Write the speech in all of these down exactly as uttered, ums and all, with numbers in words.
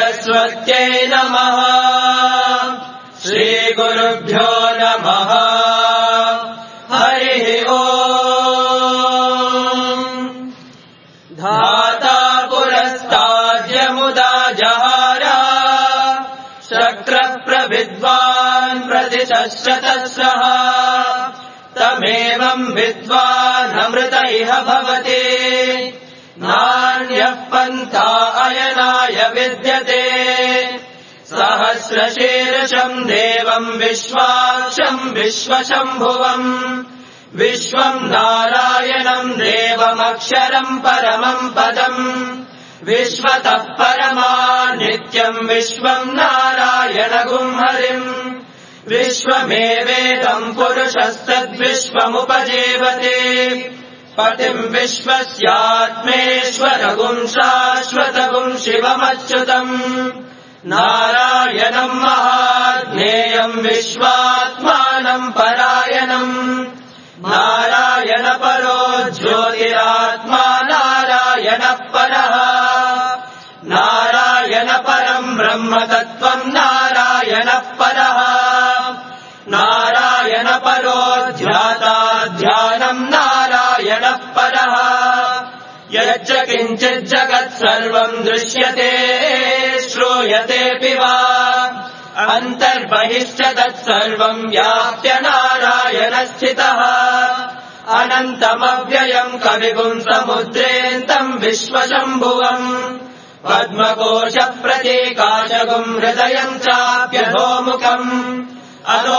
सरस्वत्यै नमः। श्रीगुरुभ्यो नमः। हरिः ओम्। धाता पुरस्ताद्यमुदा जहार शक्रः प्रविद्वान् प्रतिशश्रतस्रः तमेवम् विद्वान् अमृत इह भवति नान्यः पन्था अयनाय विद्यते। सहस्रशीर्षम् देवम् विश्वाक्षम् विश्वशम्भुवम् विश्वम् नारायणम् देवमक्षरम् परमम् पदम् विश्वतः परमा नित्यम् विश्वम् नारायणगुम् हरिम् विश्वमेवेदम् पुरुषस्तद्विश्वमुपजीवते पतिम् विश्वस्यात्मेश्वरगुम् शाश्वतगुम् शिवमच्युतम् नारायणम् महाज्ञेयम् विश्वात्मानम् परायणम् नारायणपरो ज्योतिरात्मा नारायणः परः नारायणपरम् ब्रह्म तत्त्वम् नारायणः परः नारायणपरो ध्याता ध्यानम् नारायणः परः यच्च किञ्चित् जगत् सर्वम् दृश्यते श्रूयतेऽपि वा अन्तर्बहिश्च तत्सर्वम् व्याप्य नारायणस्थितः अनन्तमव्ययम् कविगुम् समुद्रेऽन्तम् विश्वशम्भुवम् पद्मकोशप्रतीकाशगुम् हृदयम् चाप्यधोमुखम् अधो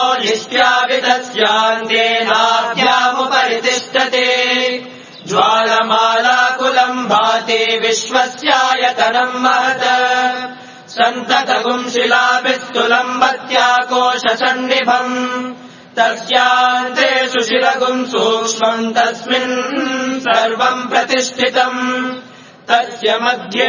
निष्ट्यावितस्यान्तेनाभ्यामुपरि तिष्ठति ज्वालमालाकुलम् भाति विश्वस्यायतनम् महत् सन्ततगुम् शिलाभिस्तुलम् बत्याकोशसन्निभम् तस्यान्ते सुशिरगुम् सूक्ष्मम् तस्मिन् सर्वम् प्रतिष्ठितम् तस्य मध्ये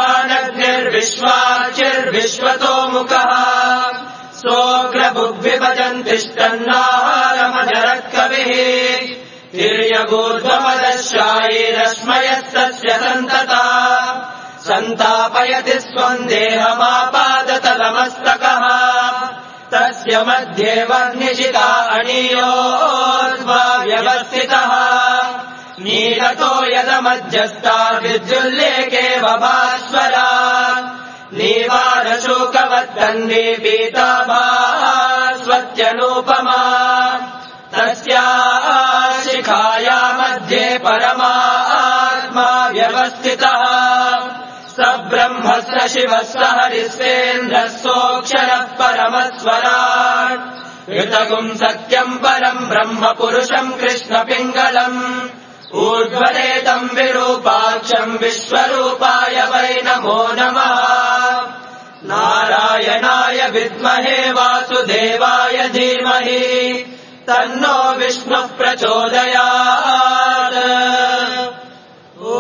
महानग्निर्विश्वाचिर्विश्वतोमुखः सोऽग्रभुग्विभजन् तिष्ठन्नाहारमजरः कविः तिर्यगूर्ध्वमदशायीरश्मयस्तस्य सन्तता सन्तापयति स्वम् देहमापादतलमस्तकः तस्य मध्ये वर्निशिखा अणीयोऽध्वा व्यवस्थितः नीलतो यदमध्यस्था विद्युल्लेखेव भास्वरा नीवारशोकवत्तन्वी पीताभा स्वत्यनूपमा तस्याः शिखाया मध्ये परमात्मा व्यवस्थितः स ब्रह्मस्य शिवः स हरिस्तेन्द्रः सोऽक्षरः परमस्वराट् ऋतगुम् सत्यम् परम् ब्रह्म पुरुषम् कृष्णपिङ्गलम् ऊर्ध्वरेतम् विरूपाक्षम् विश्वरूपाय वै नमो नमः। नारायणाय विद्महे वासुदेवाय धीमहि तन्नो विष्णुः प्रचोदयात्। ॐ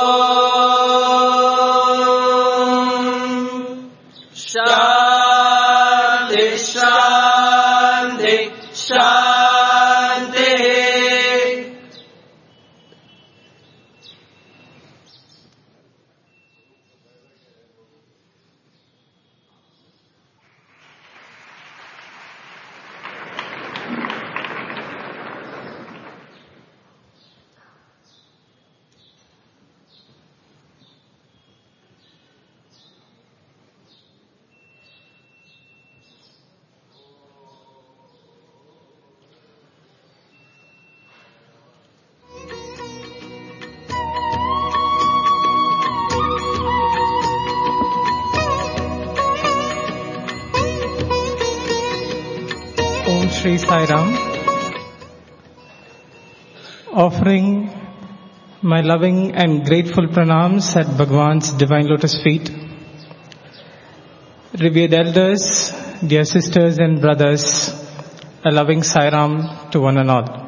शान्ति शान्ति शान्तिः। Shri Sai Ram, offering my loving and grateful pranams at Bhagwan's divine lotus feet. Revered elders, dear sisters and brothers, a loving Sai Ram to one and all.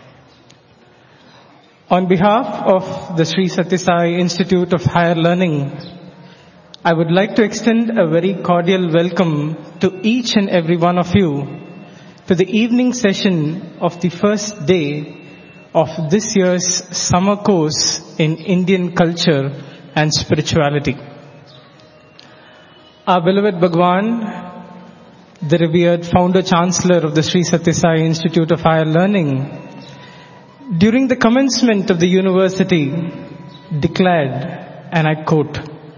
On behalf of the Sri Sathya Sai Institute of Higher Learning, I would like to extend a very cordial welcome to each and every one of you to the evening session of the first day of this year's summer course in Indian culture and spirituality. Our beloved Bhagwan, the revered founder chancellor of the Sri Sathya Sai Institute of Higher Learning, during the commencement of the university declared, and I quote,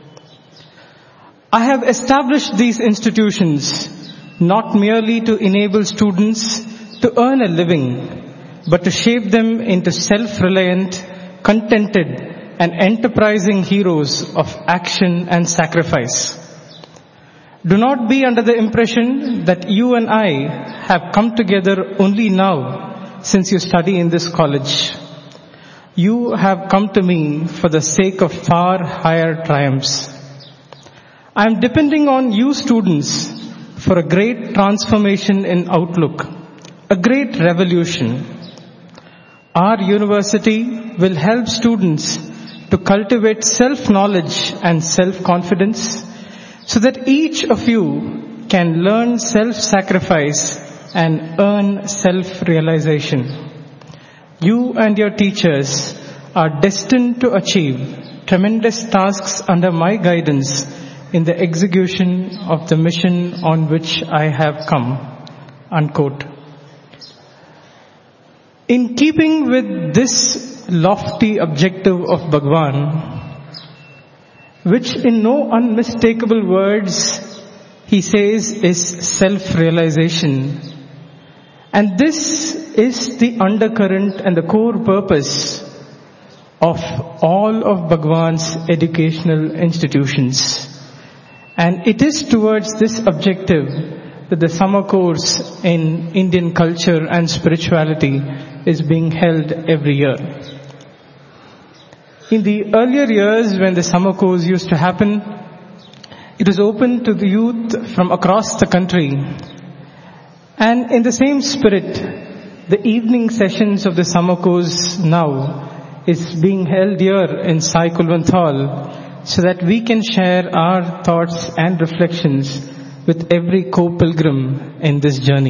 "I have established these institutions not merely to enable students to earn a living, but to shape them into self-reliant, contented, and enterprising heroes of action and sacrifice. Do not be under the impression that you and I have come together only now since you study in this college. You have come to me for the sake of far higher triumphs. I am depending on you students for a great transformation in outlook, a great revolution. Our university will help students to cultivate self-knowledge and self-confidence so that each of you can learn self-sacrifice and earn self-realization. You and your teachers are destined to achieve tremendous tasks under my guidance in the execution of the mission on which I have come." Unquote. In keeping with this lofty objective of Bhagwan, which in no unmistakable words he says is self-realization, and this is the undercurrent and the core purpose of all of Bhagwan's educational institutions. And it is towards this objective that the summer course in Indian culture and spirituality is being held every year. In the earlier years, when the summer course used to happen, it was open to the youth from across the country. And in the same spirit, the evening sessions of the summer course now is being held here in Sai Kulwant Hall so that we can share our thoughts and reflections with every co-pilgrim in this journey.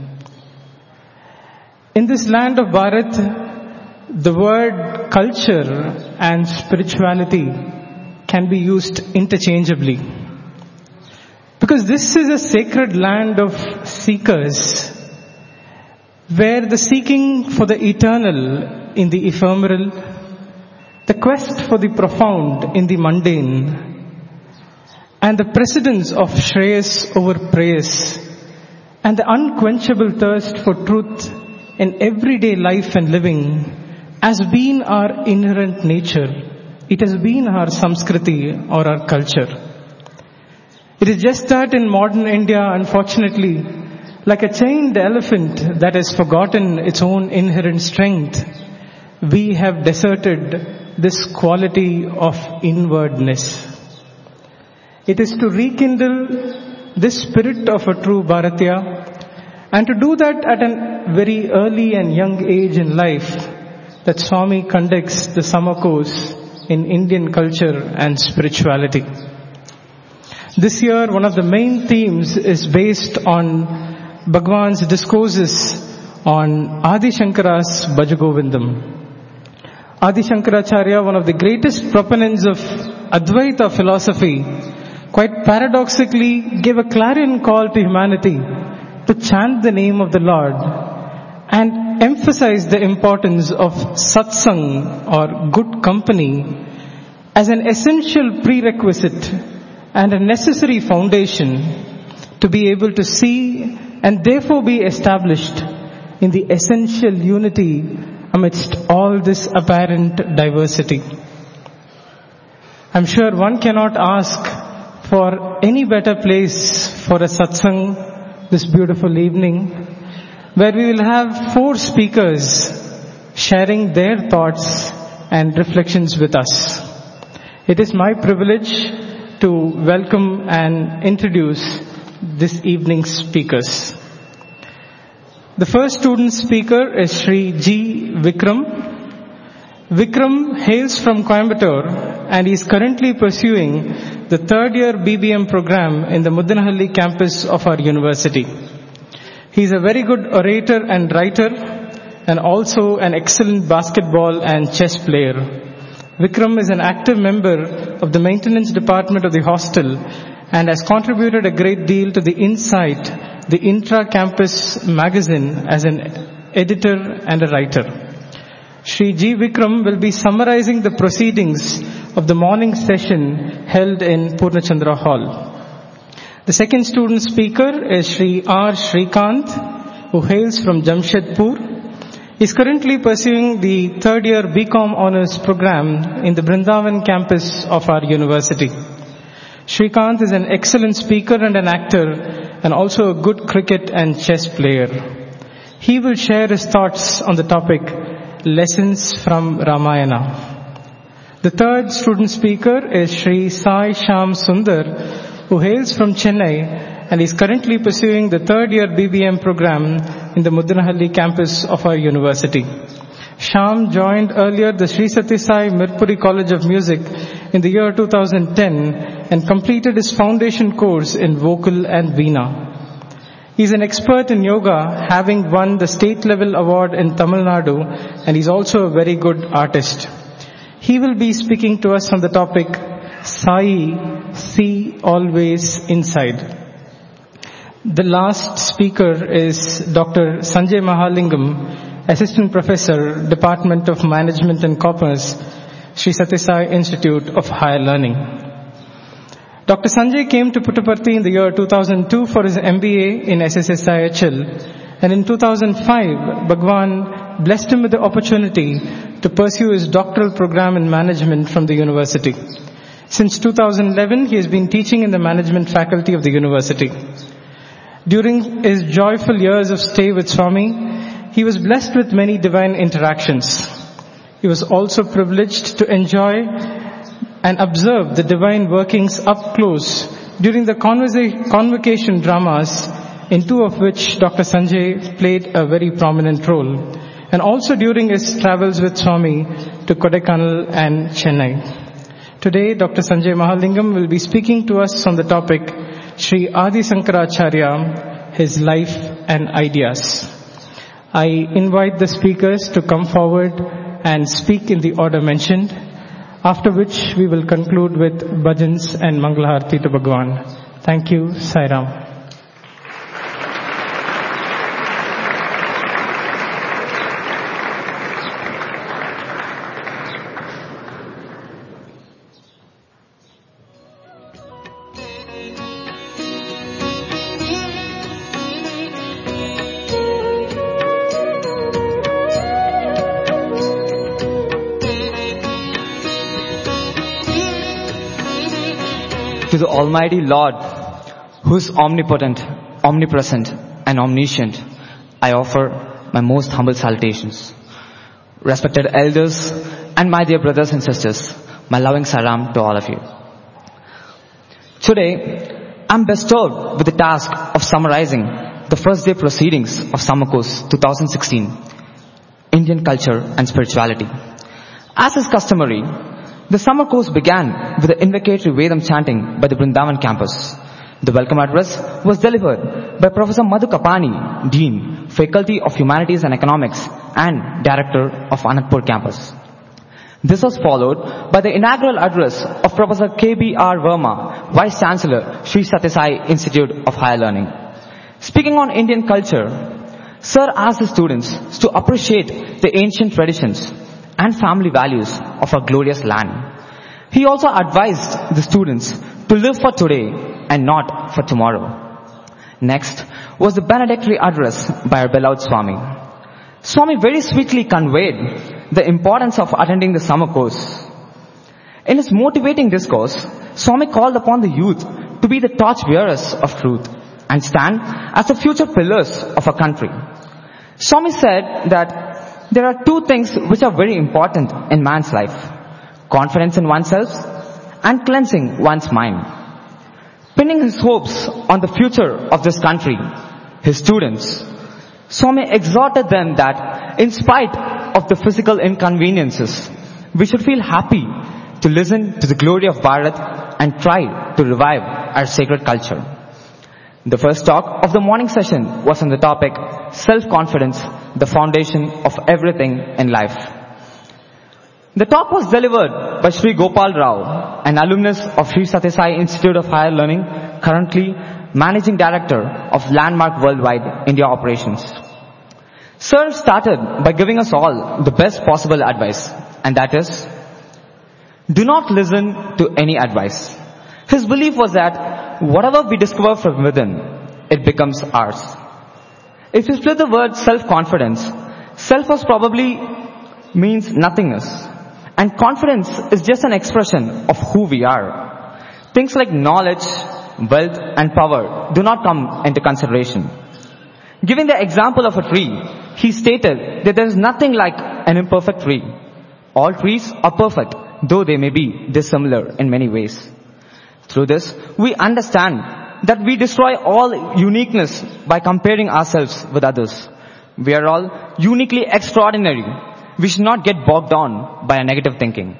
In this land of Bharat, the word culture and spirituality can be used interchangeably. Because this is a sacred land of seekers, where the seeking for the eternal in the ephemeral, the quest for the profound in the mundane, and the precedence of Shreyas over Preyas, and the unquenchable thirst for truth in everyday life and living has been our inherent nature. It has been our Samskriti or our culture. It is just that in modern India, unfortunately, like a chained elephant that has forgotten its own inherent strength, we have deserted this quality of inwardness. It is to rekindle this spirit of a true Bharatiya, and to do that at a very early and young age in life, that Swami conducts the summer course in Indian culture and spirituality. This year, one of the main themes is based on Bhagwan's discourses on Adi Shankara's Bhajagovindam. Adi Shankaracharya, one of the greatest proponents of Advaita philosophy, quite paradoxically gave a clarion call to humanity to chant the name of the Lord and emphasize the importance of satsang or good company as an essential prerequisite and a necessary foundation to be able to see and therefore be established in the essential unity amidst all this apparent diversity. I'm sure one cannot ask for any better place for a satsang this beautiful evening, where we will have four speakers sharing their thoughts and reflections with us. It is my privilege to welcome and introduce this evening's speakers. The first student speaker is Shri G. Vikram. Vikram hails from Coimbatore and is currently pursuing the third year B B M program in the Muddanahalli campus of our university. He is a very good orator and writer and also an excellent basketball and chess player. Vikram is an active member of the maintenance department of the hostel and has contributed a great deal to the Insight, the intra-campus magazine, as an editor and a writer. Shri G. Vikram will be summarizing the proceedings of the morning session held in Purnachandra Hall. The second student speaker is Shri R. Shrikant, who hails from Jamshedpur. He is currently pursuing the third year B Com Honours program in the Brindavan campus of our university. Shrikant is an excellent speaker and an actor, and also a good cricket and chess player. He will share his thoughts on the topic, Lessons from Ramayana. The third student speaker is Shri Sai Sham Sundar, who hails from Chennai and is currently pursuing the third year B B M program in the Mudanahalli campus of our university. Sham joined earlier the Sri Sathya Sai Mirpuri College of Music in the year two thousand ten and completed his foundation course in vocal and veena. He is an expert in yoga, having won the state level award in Tamil Nadu, and he's also a very good artist. He will be speaking to us on the topic, Sai, See Always Inside. The last speaker is Doctor Sanjay Mahalingam, Assistant Professor, Department of Management and Commerce, Sri Sathya Sai Institute of Higher Learning. Doctor Sanjay came to Puttaparthi in the year two thousand two for his M B A in S S S I H L, and in two thousand five, Bhagwan blessed him with the opportunity to pursue his doctoral program in management from the university. Since two thousand eleven, he has been teaching in the management faculty of the university. During his joyful years of stay with Swami, he was blessed with many divine interactions. He was also privileged to enjoy and observe the divine workings up close during the conversa- convocation dramas, in two of which Doctor Sanjay played a very prominent role, and also during his travels with Swami to Kodaikanal and Chennai. Today, Doctor Sanjay Mahalingam will be speaking to us on the topic, Sri Adi Sankaracharya, his life and ideas. I invite the speakers to come forward and speak in the order mentioned, after which we will conclude with bhajans and Mangalaharti to Bhagwan. Thank you, Sai Ram. To the Almighty Lord, who is omnipotent, omnipresent, and omniscient, I offer my most humble salutations. Respected elders and my dear brothers and sisters, my loving salam to all of you. Today, I'm bestowed with the task of summarizing the first day proceedings of Summer Course twenty sixteen, Indian Culture and Spirituality. As is customary, the summer course began with the invocatory Vedam chanting by the Brindavan campus. The welcome address was delivered by Professor Madhu Kapani, Dean, Faculty of Humanities and Economics and Director of Anandpur campus. This was followed by the inaugural address of Professor K B R Verma, Vice Chancellor, Sri Sathya Sai Institute of Higher Learning. Speaking on Indian culture, Sir asked the students to appreciate the ancient traditions and family values of our glorious land. He also advised the students to live for today and not for tomorrow. Next was the benedictory address by our beloved Swami. Swami very sweetly conveyed the importance of attending the summer course. In his motivating discourse, Swami called upon the youth to be the torch bearers of truth and stand as the future pillars of our country. Swami said that there are two things which are very important in man's life: confidence in oneself and cleansing one's mind. Pinning his hopes on the future of this country, his students, Swami exhorted them that in spite of the physical inconveniences, we should feel happy to listen to the glory of Bharat and try to revive our sacred culture. The first talk of the morning session was on the topic, self-confidence, the foundation of everything in life. The talk was delivered by Shri Gopal Rao, an alumnus of Sri Sathya Sai Institute of Higher Learning, currently Managing Director of Landmark Worldwide India Operations. Sir started by giving us all the best possible advice, and that is, do not listen to any advice. His belief was that whatever we discover from within, it becomes ours. If you split the word self-confidence, self was probably means nothingness. And confidence is just an expression of who we are. Things like knowledge, wealth and power do not come into consideration. Giving the example of a tree, he stated that there is nothing like an imperfect tree. All trees are perfect, though they may be dissimilar in many ways. Through this, we understand that we destroy all uniqueness by comparing ourselves with others. We are all uniquely extraordinary. We should not get bogged down by a negative thinking.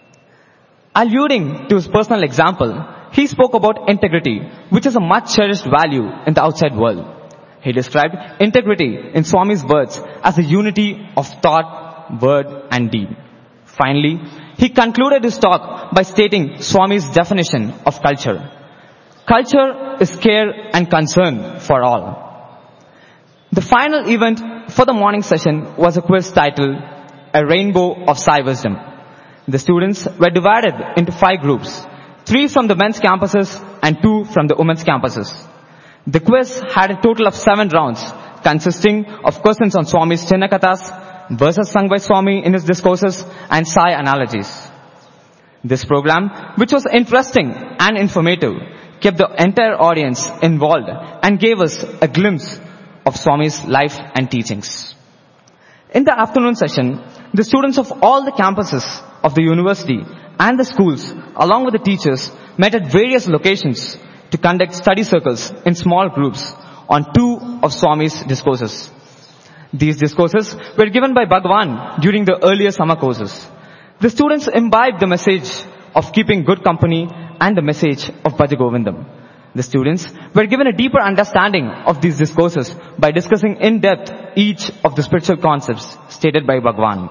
Alluding to his personal example, he spoke about integrity, which is a much cherished value in the outside world. He described integrity in Swami's words as a unity of thought, word and deed. Finally, he concluded his talk by stating Swami's definition of culture. Culture is care and concern for all. The final event for the morning session was a quiz titled A Rainbow of Sai Wisdom. The students were divided into five groups, three from the men's campuses and two from the women's campuses. The quiz had a total of seven rounds, consisting of questions on Swami's Chinnakathas, verses sung by Swami in his discourses, and Sai analogies. This program, which was interesting and informative, kept the entire audience involved and gave us a glimpse of Swami's life and teachings. In the afternoon session, the students of all the campuses of the university and the schools, along with the teachers, met at various locations to conduct study circles in small groups on two of Swami's discourses. These discourses were given by Bhagwan during the earlier summer courses. The students imbibed the message of keeping good company and the message of Bhaja Govindam. The students were given a deeper understanding of these discourses by discussing in depth each of the spiritual concepts stated by Bhagwan.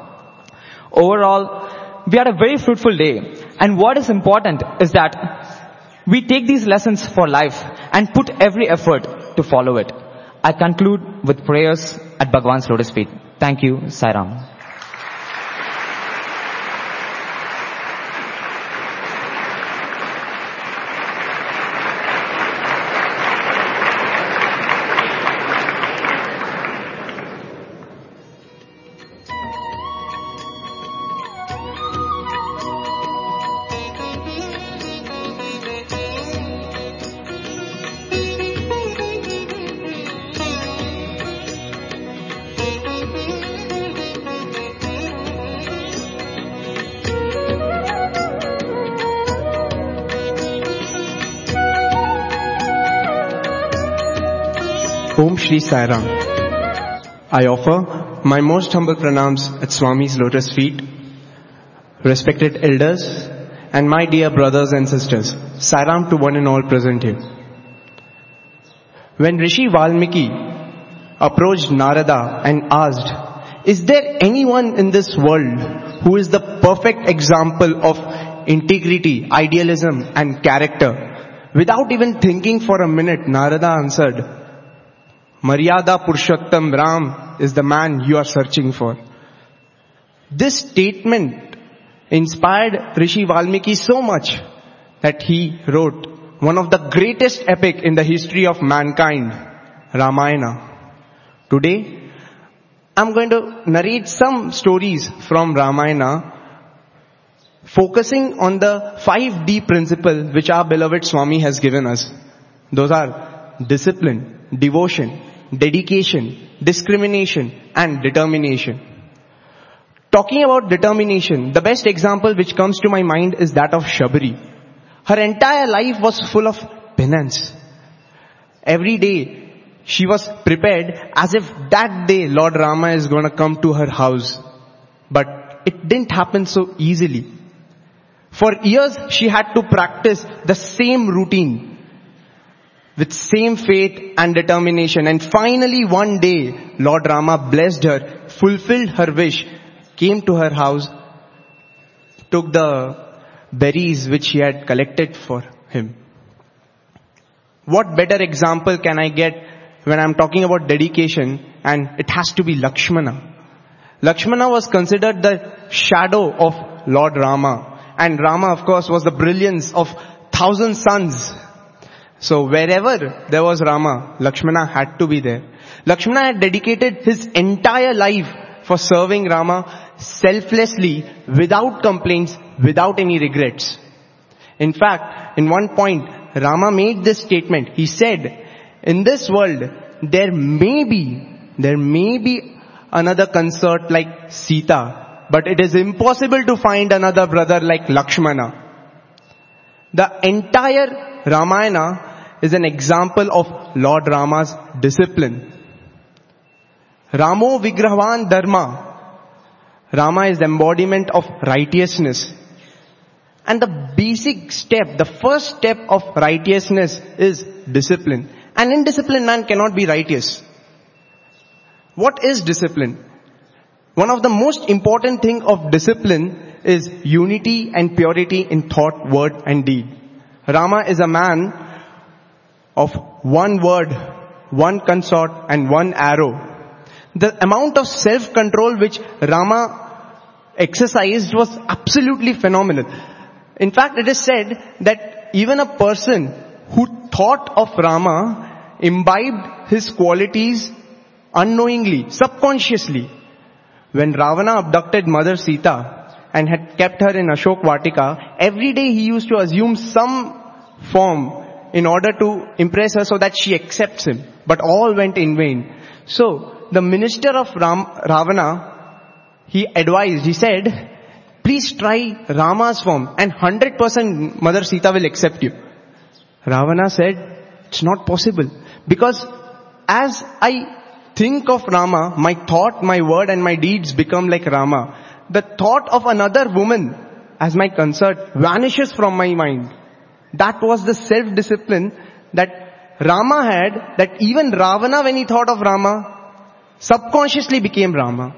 Overall, we had a very fruitful day, and what is important is that we take these lessons for life and put every effort to follow it. I conclude with prayers at Bhagwan's lotus feet. Thank you, Sai Ram. Om Shri Sai Ram. I offer my most humble pranams at Swami's lotus feet, respected elders, and my dear brothers and sisters. Sai Ram to one and all present here. When Rishi Valmiki approached Narada and asked, is there anyone in this world who is the perfect example of integrity, idealism and character? Without even thinking for a minute, Narada answered, Maryada Purushottam Ram is the man you are searching for. This statement inspired Rishi Valmiki so much that he wrote one of the greatest epic in the history of mankind, Ramayana. Today, I'm going to narrate some stories from Ramayana, focusing on the five D principle which our beloved Swami has given us. Those are discipline, devotion, dedication, discrimination and determination. Talking about determination, the best example which comes to my mind is that of Shabri. Her entire life was full of penance. Every day she was prepared as if that day Lord Rama is going to come to her house. But it didn't happen so easily. For years she had to practice the same routine with same faith and determination. And finally one day, Lord Rama blessed her, fulfilled her wish, came to her house took the berries which he had collected for him. What better example can I get when I'm talking about dedication? And it has to be Lakshmana. Lakshmana was considered the shadow of Lord Rama. And Rama, of course, was the brilliance of thousand suns. So wherever there was Rama, Lakshmana had to be there. Lakshmana had dedicated his entire life for serving Rama selflessly, without complaints, without any regrets. In fact, in one point, Rama made this statement. He said, in this world, there may be, there may be another consort like Sita, but it is impossible to find another brother like Lakshmana. The entire Ramayana is an example of Lord Rama's discipline. Ramo Vigrahavan Dharma. Rama is the embodiment of righteousness. And the basic step, the first step of righteousness is discipline. An indisciplined man cannot be righteous. What is discipline? One of the most important thing of discipline is unity and purity in thought, word and deed. Rama is a man of one word, one consort and one arrow. The amount of self-control which Rama exercised was absolutely phenomenal. In fact, it is said that even a person who thought of Rama imbibed his qualities unknowingly, subconsciously. When Ravana abducted Mother Sita and had kept her in Ashok Vatika, every day he used to assume some form in order to impress her so that she accepts him. But all went in vain. So, the minister of Ram, Ravana, he advised, he said, please try Rama's form and one hundred percent Mother Sita will accept you. Ravana said, it's not possible. Because as I think of Rama, my thought, my word and my deeds become like Rama. The thought of another woman as my consort vanishes from my mind. That was the self-discipline that Rama had, that even Ravana, when he thought of Rama, subconsciously became Rama.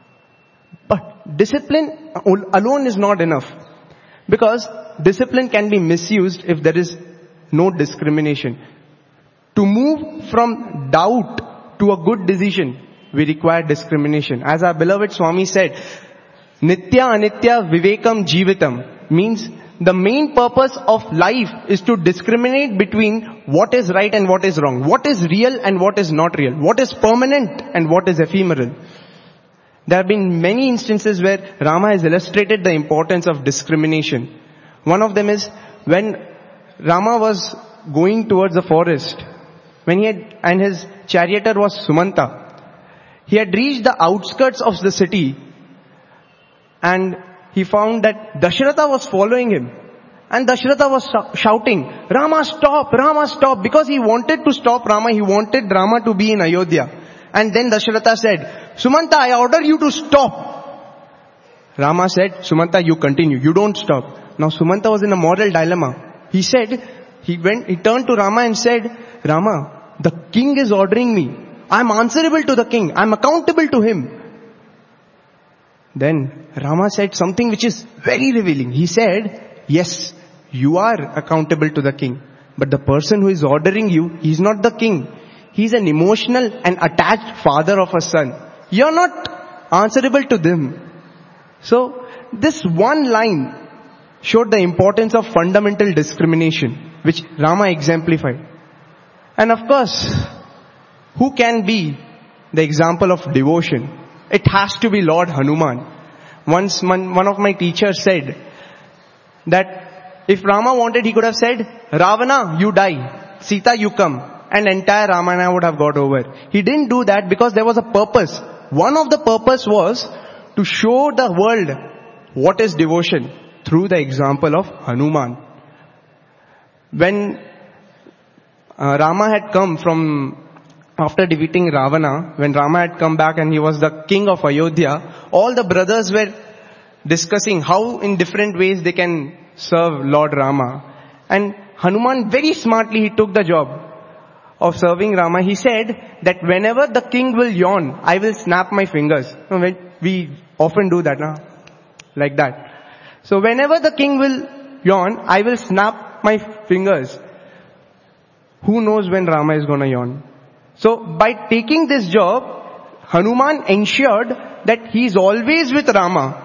But discipline alone is not enough. Because discipline can be misused if there is no discrimination. To move from doubt to a good decision, we require discrimination. As our beloved Swami said, Nitya Anitya Vivekam Jivitam means the main purpose of life is to discriminate between what is right and what is wrong. What is real and what is not real. What is permanent and what is ephemeral. There have been many instances where Rama has illustrated the importance of discrimination. One of them is when Rama was going towards the forest, when he had, and his charioteer was Sumanta. He had reached the outskirts of the city and he found that Dasharatha was following him. And Dasharatha was shouting, Rama stop, Rama stop. Because he wanted to stop Rama, he wanted Rama to be in Ayodhya. And then Dasharatha said, Sumanta, I order you to stop. Rama said, Sumanta, you continue, you don't stop. Now Sumanta was in a moral dilemma. He said, he went, he turned to Rama and said, Rama, the king is ordering me. I'm answerable to the king. I'm accountable to him. Then Rama said something which is very revealing. He said, yes, you are accountable to the king. But the person who is ordering you, he's not the king. He's an emotional and attached father of a son. You're not answerable to them. So this one line showed the importance of fundamental discrimination, which Rama exemplified. And of course, who can be the example of devotion? It has to be Lord Hanuman. Once one of my teachers said that if Rama wanted, he could have said, Ravana, you die. Sita, you come. And entire Ramayana would have got over. He didn't do that because there was a purpose. One of the purpose was to show the world what is devotion through the example of Hanuman. When uh, Rama had come from after defeating Ravana, when Rama had come back and he was the king of Ayodhya, all the brothers were discussing how in different ways they can serve Lord Rama. And Hanuman very smartly, he took the job of serving Rama. He said that whenever the king will yawn, I will snap my fingers. We often do that, no? Like that. So whenever the king will yawn, I will snap my fingers. Who knows when Rama is gonna yawn? So by taking this job, Hanuman ensured that he is always with Rama.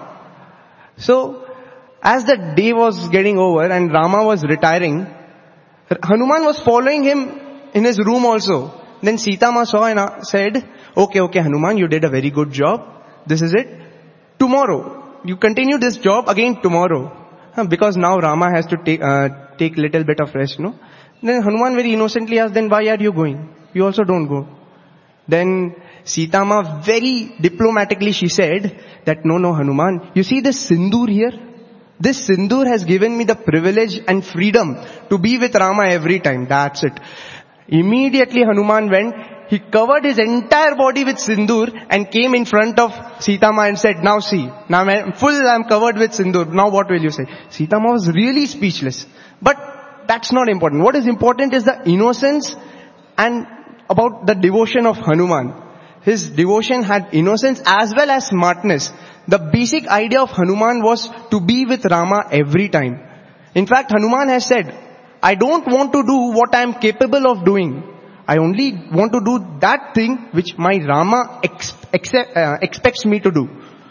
So as the day was getting over and Rama was retiring, Hanuman was following him in his room also. Then Sita Ma saw and said, okay, okay Hanuman, you did a very good job. This is it. Tomorrow, you continue this job again tomorrow. Because now Rama has to take, uh, take little bit of rest, no? Then Hanuman very innocently asked, then why are you going? You also don't go. Then Sita Ma very diplomatically she said that no, no Hanuman, you see this sindoor here? This sindoor has given me the privilege and freedom to be with Rama every time. That's it. Immediately Hanuman went, he covered his entire body with sindoor and came in front of Sita Ma and said, now see, now I'm full, I'm covered with sindoor. Now what will you say? Sita Ma was really speechless. But that's not important. What is important is the innocence and about the devotion of Hanuman. His devotion had innocence as well as smartness. The basic idea of Hanuman was to be with Rama every time. In fact, Hanuman has said, I don't want to do what I am capable of doing. I only want to do that thing which my Rama ex- ex- uh, expects me to do.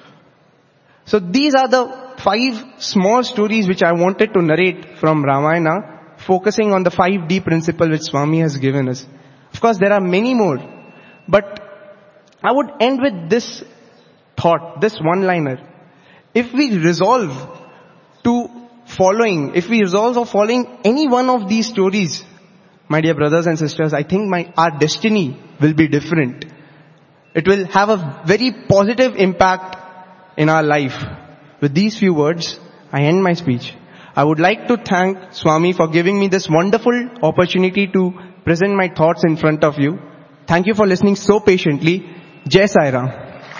So these are the five small stories which I wanted to narrate from Ramayana, focusing on the five D principle which Swami has given us. Of course, there are many more, but I would end with this thought, this one-liner. If we resolve to following, if we resolve of following any one of these stories, my dear brothers and sisters, I think my, our destiny will be different. It will have a very positive impact in our life. With these few words, I end my speech. I would like to thank Swami for giving me this wonderful opportunity to present my thoughts in front of you. Thank you for listening so patiently. Jai Sai Ram.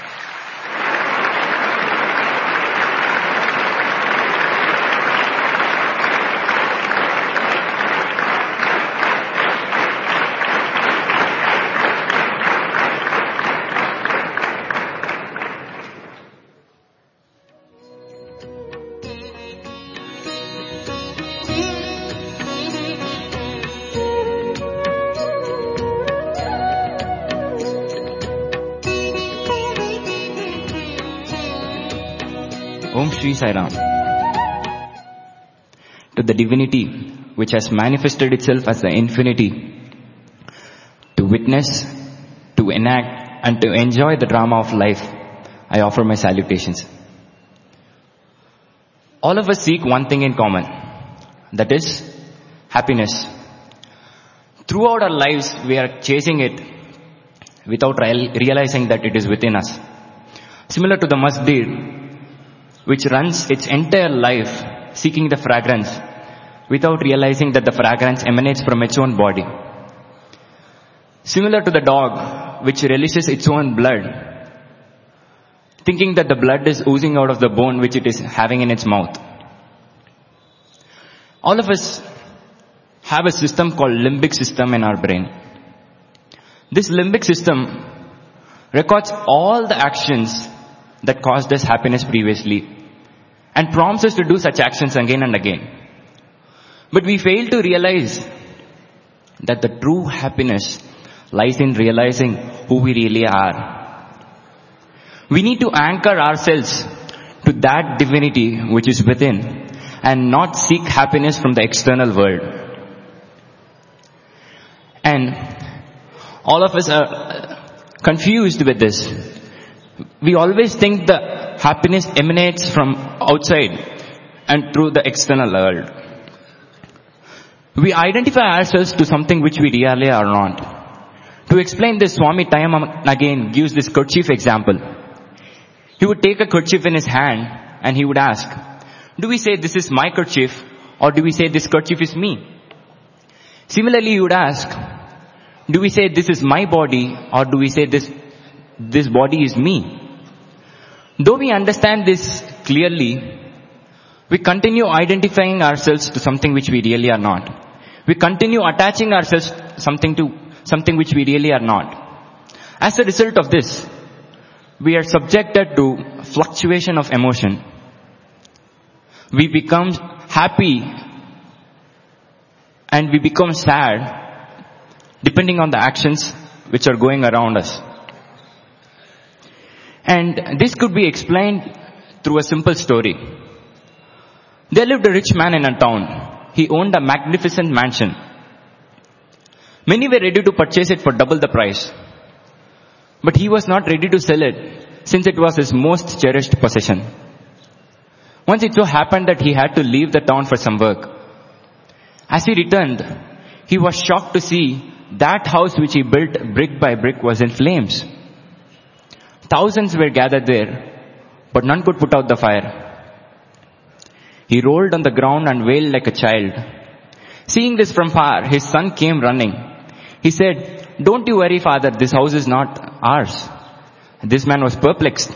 Om Shri Sai Ram. To the divinity which has manifested itself as the infinity, to witness, to enact and to enjoy the drama of life, I offer my salutations. All of us seek one thing in common, that is happiness. Throughout our lives, we are chasing it without real, realizing that it is within us. Similar to the masjid, which runs its entire life seeking the fragrance without realizing that the fragrance emanates from its own body. Similar to the dog, which relishes its own blood, thinking that the blood is oozing out of the bone which it is having in its mouth. All of us have a system called limbic system in our brain. This limbic system records all the actions that caused us happiness previously and prompts us to do such actions again and again. But we fail to realize that the true happiness lies in realizing who we really are. We need to anchor ourselves to that divinity which is within and not seek happiness from the external world. And all of us are confused with this. We always think the happiness emanates from outside and through the external world. We identify ourselves to something which we really are not. To explain this, Swami time and again gives this kerchief example. He would take a kerchief in his hand and he would ask, do we say this is my kerchief or do we say this kerchief is me? Similarly, he would ask, do we say this is my body or do we say this This body is me? Though we understand this clearly, we continue identifying ourselves to something which we really are not. We continue attaching ourselves something to something which we really are not. As a result of this, we are subjected to fluctuation of emotion. we become happy and we become sad depending on the actions which are going around us. And this could be explained through a simple story. There lived a rich man in a town. He owned a magnificent mansion. Many were ready to purchase it for double the price. But he was not ready to sell it, since it was his most cherished possession. Once it so happened that he had to leave the town for some work. As he returned, he was shocked to see that house which he built brick by brick was in flames. Thousands were gathered there, but none could put out the fire. He rolled on the ground and wailed like a child. Seeing this from far, his son came running. He said, "Don't you worry, father, this house is not ours." This man was perplexed.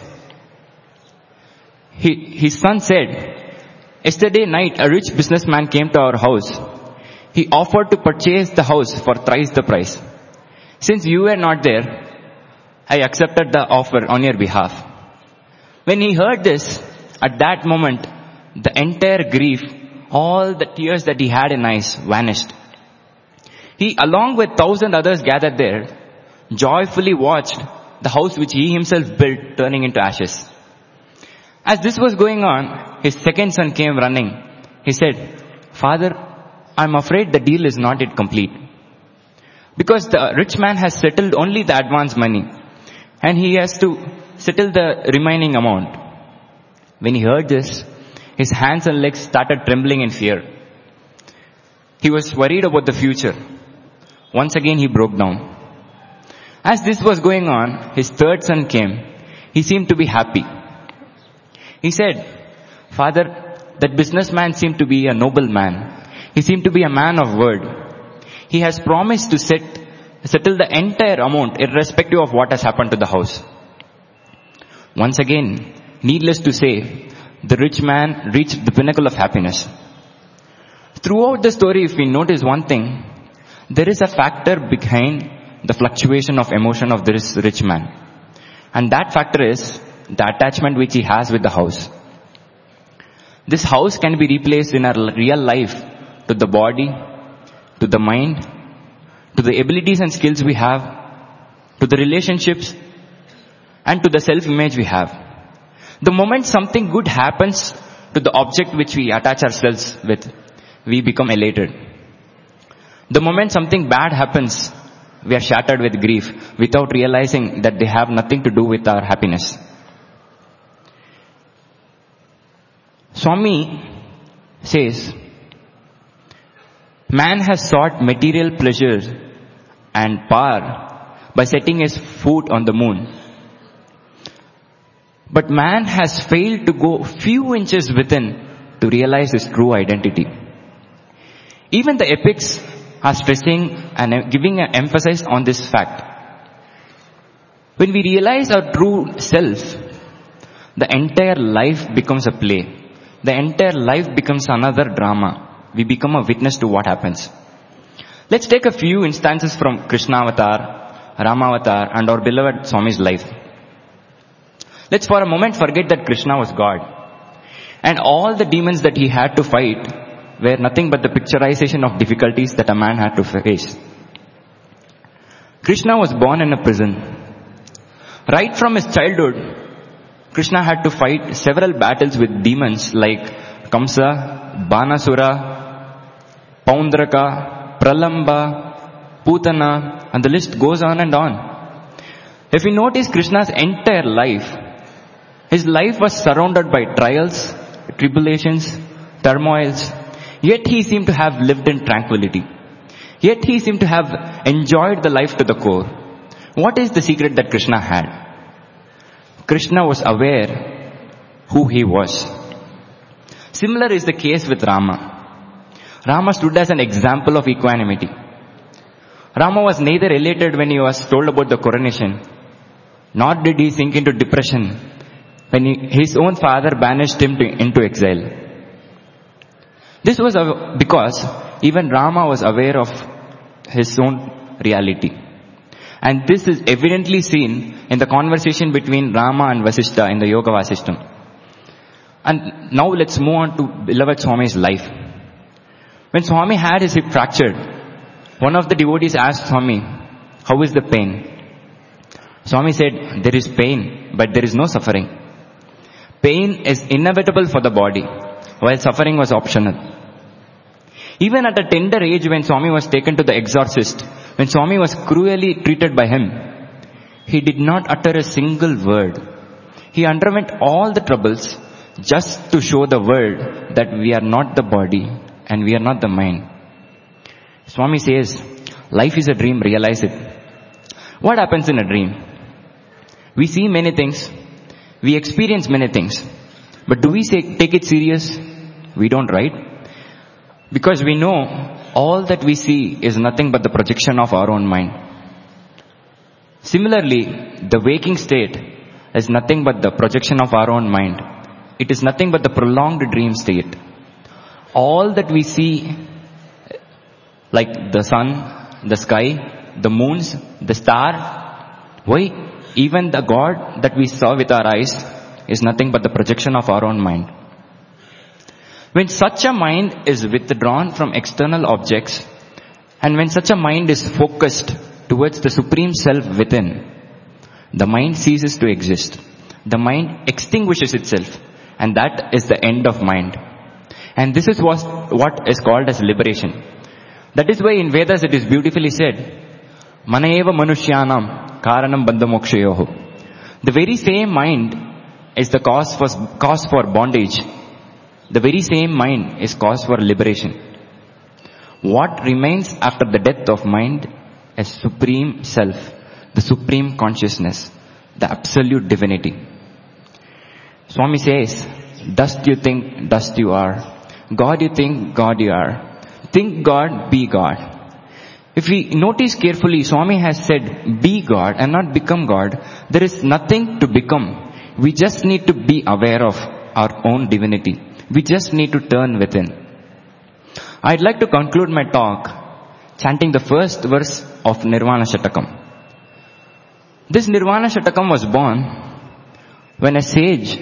He, his son said, "Yesterday night a rich businessman came to our house. He offered to purchase the house for thrice the price. Since you were not there, I accepted the offer on your behalf." When he heard this, at that moment, the entire grief, all the tears that he had in eyes vanished. He, along with thousand others gathered there, joyfully watched the house which he himself built turning into ashes. As this was going on, his second son came running. He said, "Father, I'm afraid the deal is not yet complete. Because the rich man has settled only the advance money, and he has to settle the remaining amount." When he heard this, his hands and legs started trembling in fear. He was worried about the future. Once again he broke down. As this was going on, his third son came. He seemed to be happy. He said, "Father, that businessman seemed to be a noble man. He seemed to be a man of word. He has promised to set, settle the entire amount irrespective of what has happened to the house." Once again, needless to say, the rich man reached the pinnacle of happiness. Throughout the story, if we notice one thing, there is a factor behind the fluctuation of emotion of this rich man. And that factor is the attachment which he has with the house. This house can be replaced in our real life to the body, to the mind, to the abilities and skills we have, to the relationships, and to the self-image we have. The moment something good happens to the object which we attach ourselves with, we become elated. The moment something bad happens, we are shattered with grief without realizing that they have nothing to do with our happiness. Swami says, "Man has sought material pleasure and power by setting his foot on the moon. But man has failed to go few inches within to realize his true identity." Even the epics are stressing and giving an emphasis on this fact. When we realize our true self, the entire life becomes a play. The entire life becomes another drama. We become a witness to what happens. Let's take a few instances from Krishna Avatar, Rama Avatar, and our beloved Swami's life. Let's for a moment forget that Krishna was God. And all the demons that he had to fight were nothing but the picturization of difficulties that a man had to face. Krishna was born in a prison. Right from his childhood, Krishna had to fight several battles with demons like Kamsa, Banasura, Paundraka, Pralamba, Putana, and the list goes on and on. If we notice Krishna's entire life, his life was surrounded by trials, tribulations, turmoils, yet he seemed to have lived in tranquility. Yet he seemed to have enjoyed the life to the core. What is the secret that Krishna had? Krishna was aware who he was. Similar is the case with Rama. Rama stood as an example of equanimity. Rama was neither elated when he was told about the coronation, nor did he sink into depression when he, his own father banished him to, into exile. This was because even Rama was aware of his own reality. And this is evidently seen in the conversation between Rama and Vasishtha in the Yoga Vasishtam. And now let's move on to beloved Swami's life. When Swami had his hip fractured, one of the devotees asked Swami, how is the pain? Swami said, there is pain, but there is no suffering. Pain is inevitable for the body, while suffering was optional. Even at a tender age when Swami was taken to the exorcist, when Swami was cruelly treated by him, he did not utter a single word. He underwent all the troubles just to show the world that we are not the body and we are not the mind. Swami says, life is a dream, realize it. What happens in a dream? We see many things, we experience many things, but do we say, take it serious? We don't, right? Because we know all that we see is nothing but the projection of our own mind. Similarly, the waking state is nothing but the projection of our own mind. It is nothing but the prolonged dream state. All that we see, like the sun, the sky, the moons, the star, why, even the God that we saw with our eyes is nothing but the projection of our own mind. When such a mind is withdrawn from external objects, and when such a mind is focused towards the Supreme Self within, the mind ceases to exist. The mind extinguishes itself, and that is the end of mind. And this is what, what is called as liberation. That is why in Vedas it is beautifully said, Manayeva Manushyanam Karanam Bandhamokshayoho. The very same mind is the cause for, cause for bondage. The very same mind is cause for liberation. What remains after the death of mind is Supreme Self, the Supreme Consciousness, the Absolute Divinity. Swami says, dust you think, dust you are. God you think, God you are. Think God, be God. If we notice carefully, Swami has said, be God and not become God. There is nothing to become. We just need to be aware of our own divinity. We just need to turn within. I'd like to conclude my talk chanting the first verse of Nirvana Shatakam. This Nirvana Shatakam was born when a sage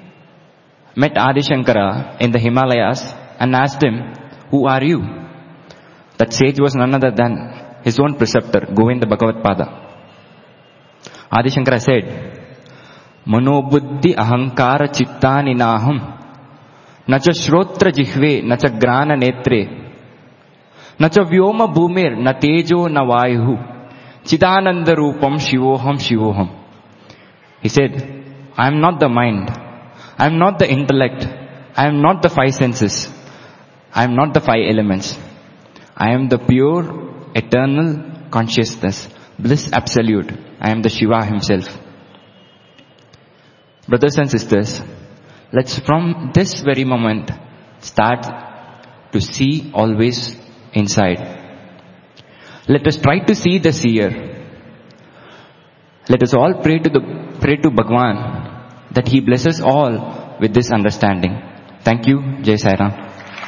met Adi Shankara in the Himalayas and asked him, who are you? That sage was none other than his own preceptor, Govinda Bhagavad Pada. Adi Shankara said, Mano buddhi ahankara chittani naham nacha shrotra jihve nacha grana netre nacha vyoma bhumir na tejo na vayuhu chidananda rupam shivoham shivoham. He said, I am not the mind, I am not the intellect, I am not the five senses, I am not the five elements. I am the pure, eternal consciousness, bliss absolute. I am the Shiva himself. Brothers and sisters, let's from this very moment start to see always inside. Let us try to see the seer. Let us all pray to the pray to Bhagwan that he blesses all with this understanding. Thank you. Jai Sai Ram.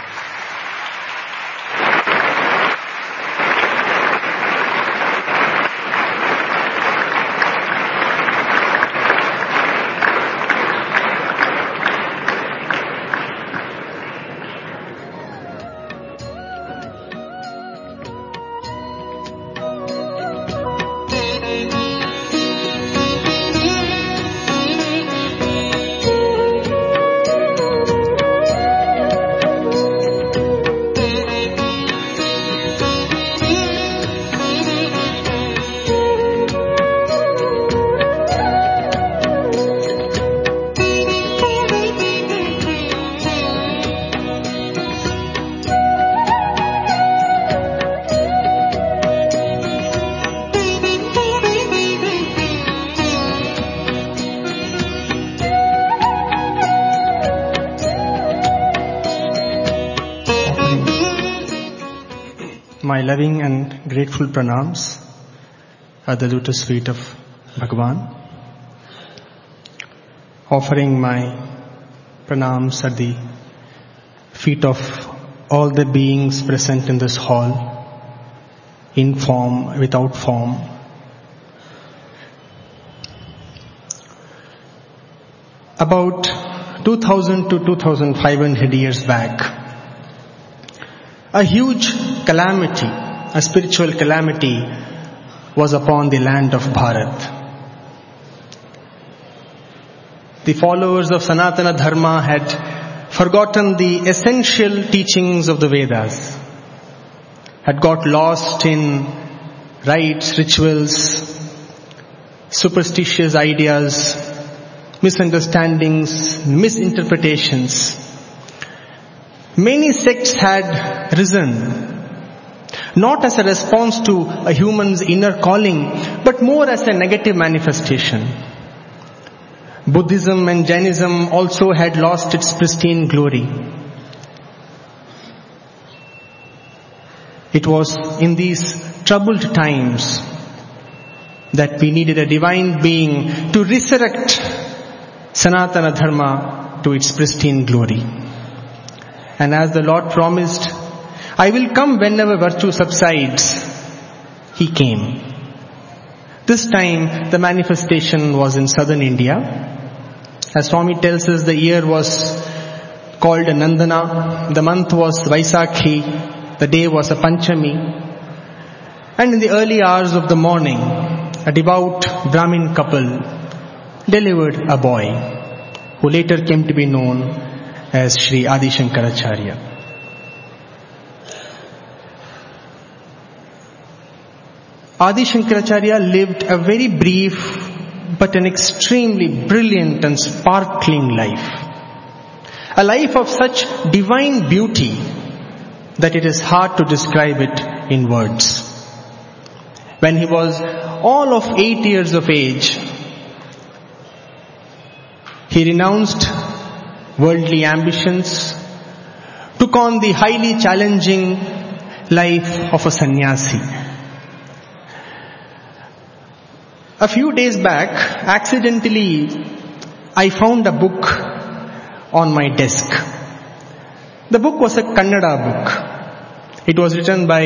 My loving and grateful pranams at the lotus feet of Bhagavan. Offering my pranams at the feet of all the beings present in this hall, in form, without form. About two thousand to two thousand five hundred years back, a huge calamity, a spiritual calamity was upon the land of Bharat. The followers of Sanatana Dharma had forgotten the essential teachings of the Vedas, had got lost in rites, rituals, superstitious ideas, misunderstandings, misinterpretations. Many sects had risen, not as a response to a human's inner calling, but more as a negative manifestation. Buddhism and Jainism also had lost its pristine glory. It was in these troubled times that we needed a divine being to resurrect Sanatana Dharma to its pristine glory. And as the Lord promised, I will come whenever virtue subsides, He came. This time the manifestation was in southern India. As Swami tells us, the year was called Nandana, the month was Vaisakhi, the day was a Panchami. And in the early hours of the morning, a devout Brahmin couple delivered a boy, who later came to be known as Sri Adi Shankaracharya. Adi Shankaracharya lived a very brief but an extremely brilliant and sparkling life. A life of such divine beauty that it is hard to describe it in words. When he was all of eight years of age, he renounced worldly ambitions, took on the highly challenging life of a sannyasi. A few days back, accidentally, I found a book on my desk. The book was a Kannada book. It was written by,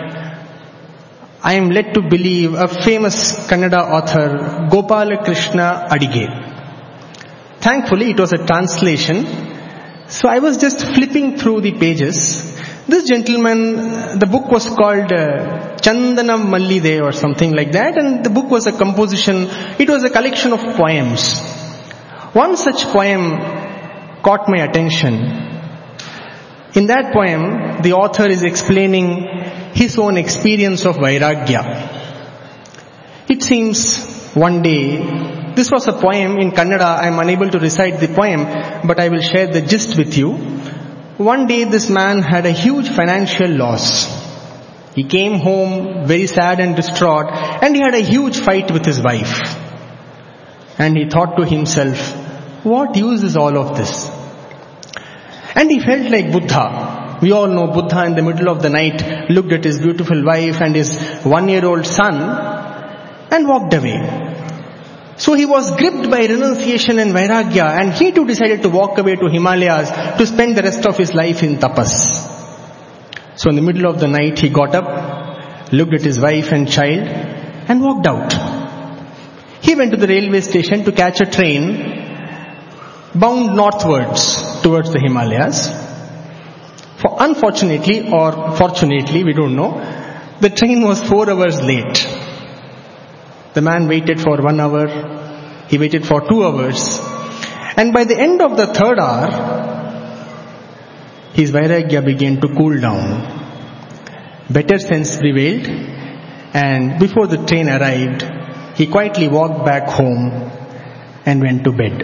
I am led to believe, a famous Kannada author, Gopala Krishna Adige. Thankfully, it was a translation. So I was just flipping through the pages. This gentleman, the book was called uh, Chandana Mallide or something like that, and the book was a composition, it was a collection of poems. One such poem caught my attention. In that poem, the author is explaining his own experience of Vairagya. It seems one day, this was a poem in Kannada, I am unable to recite the poem, but I will share the gist with you. One day this man had a huge financial loss. He came home very sad and distraught, and he had a huge fight with his wife. And he thought to himself, what use is all of this? And he felt like Buddha. We all know Buddha in the middle of the night looked at his beautiful wife and his one-year-old son and walked away. So he was gripped by renunciation and vairagya, and he too decided to walk away to Himalayas to spend the rest of his life in tapas. So in the middle of the night he got up, looked at his wife and child and walked out. He went to the railway station to catch a train bound northwards towards the Himalayas. For unfortunately or fortunately, we don't know, the train was four hours late. The man waited for one hour, he waited for two hours, and by the end of the third hour, his vairagya began to cool down. Better sense prevailed, and before the train arrived, he quietly walked back home and went to bed.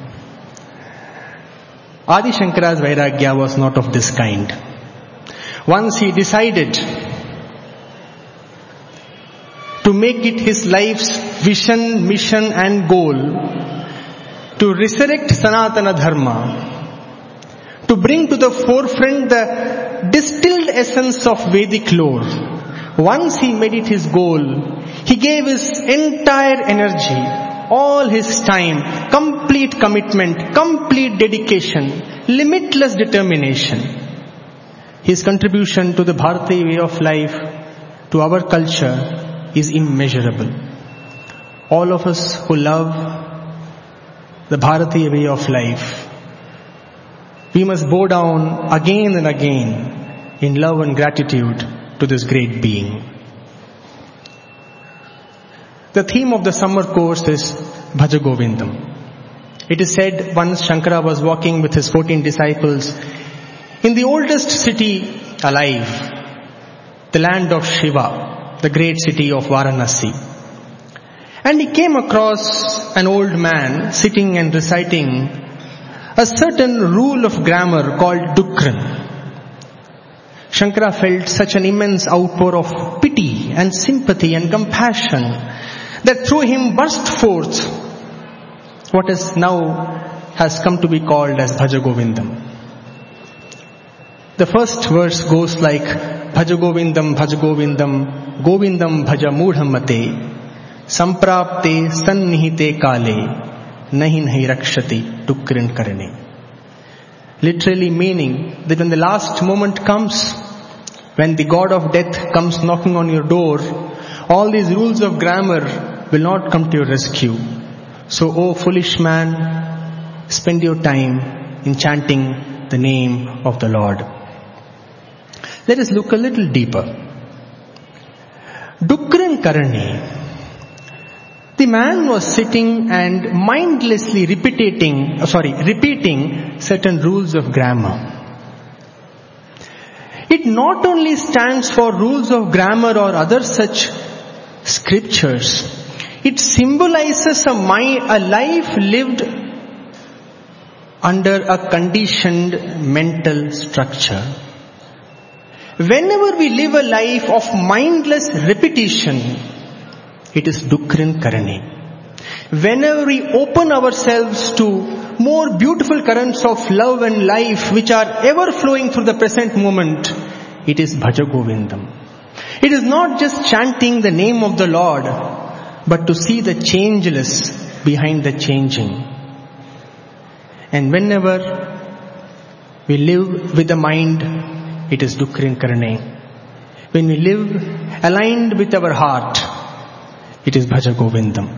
Adi Shankara's vairagya was not of this kind. Once he decided to make it his life's vision, mission and goal to resurrect Sanatana Dharma, to bring to the forefront the distilled essence of Vedic lore. Once he made it his goal, he gave his entire energy, all his time, complete commitment, complete dedication, limitless determination. His contribution to the Bharatiya way of life, to our culture, is immeasurable. All of us who love the Bharatiya way of life We must bow down again and again in love and gratitude to this great being. The theme of the summer course is Bhaja Govindam. It is said once Shankara was walking with his fourteen disciples in the oldest city alive, the land of Shiva, the great city of Varanasi. And he came across an old man sitting and reciting a certain rule of grammar called Dukran. Shankara felt such an immense outpour of pity and sympathy and compassion that through him burst forth what is now has come to be called as Bhaja Govindam. The first verse goes like Bhaja Govindam, Bhaja Govindam, Govindam Bhaja Mudhamate, Samprapte Sannihite Kale, Nahi Nahi Rakshati Dukran Karane. Literally meaning that when the last moment comes, when the god of death comes knocking on your door, all these rules of grammar will not come to your rescue. So, O foolish man, spend your time in chanting the name of the Lord. Let us look a little deeper. Dukran Karane. The man was sitting and mindlessly repeating, sorry, repeating certain rules of grammar. It not only stands for rules of grammar or other such scriptures, it symbolizes a, mind, a life lived under a conditioned mental structure. Whenever we live a life of mindless repetition, it is Dukran Karane. Whenever we open ourselves to more beautiful currents of love and life which are ever flowing through the present moment, it is Bhaja Govindam. It is not just chanting the name of the Lord, but to see the changeless behind the changing. And whenever we live with the mind, it is Dukran Karane. When we live aligned with our heart, it is Bhaja Govindam.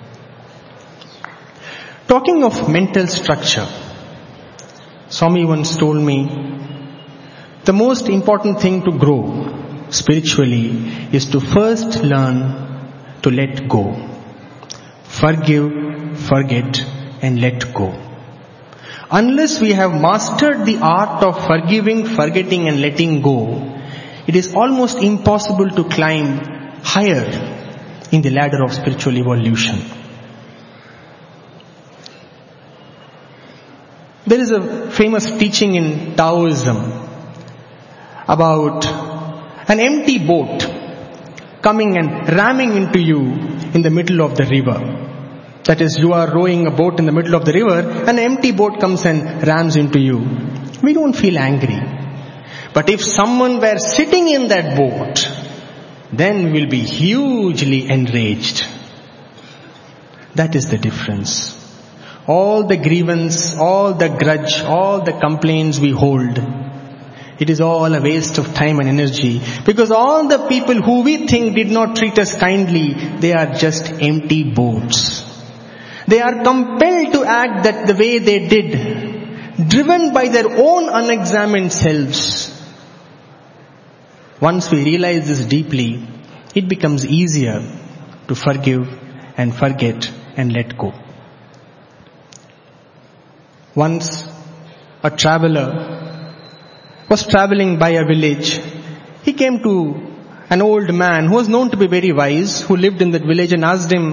Talking of mental structure, Swami once told me, the most important thing to grow spiritually is to first learn to let go. Forgive, forget, and let go. Unless we have mastered the art of forgiving, forgetting, and letting go, it is almost impossible to climb higher in the ladder of spiritual evolution. There is a famous teaching in Taoism about an empty boat coming and ramming into you in the middle of the river. That is, you are rowing a boat in the middle of the river, and an empty boat comes and rams into you. We don't feel angry. But if someone were sitting in that boat, then we will be hugely enraged. That is the difference. All the grievance, all the grudge, all the complaints we hold, it is all a waste of time and energy. Because all the people who we think did not treat us kindly, they are just empty boats. They are compelled to act that the way they did, driven by their own unexamined selves. Once we realize this deeply, it becomes easier to forgive and forget and let go. Once a traveler was traveling by a village. He came to an old man who was known to be very wise, who lived in that village, and asked him,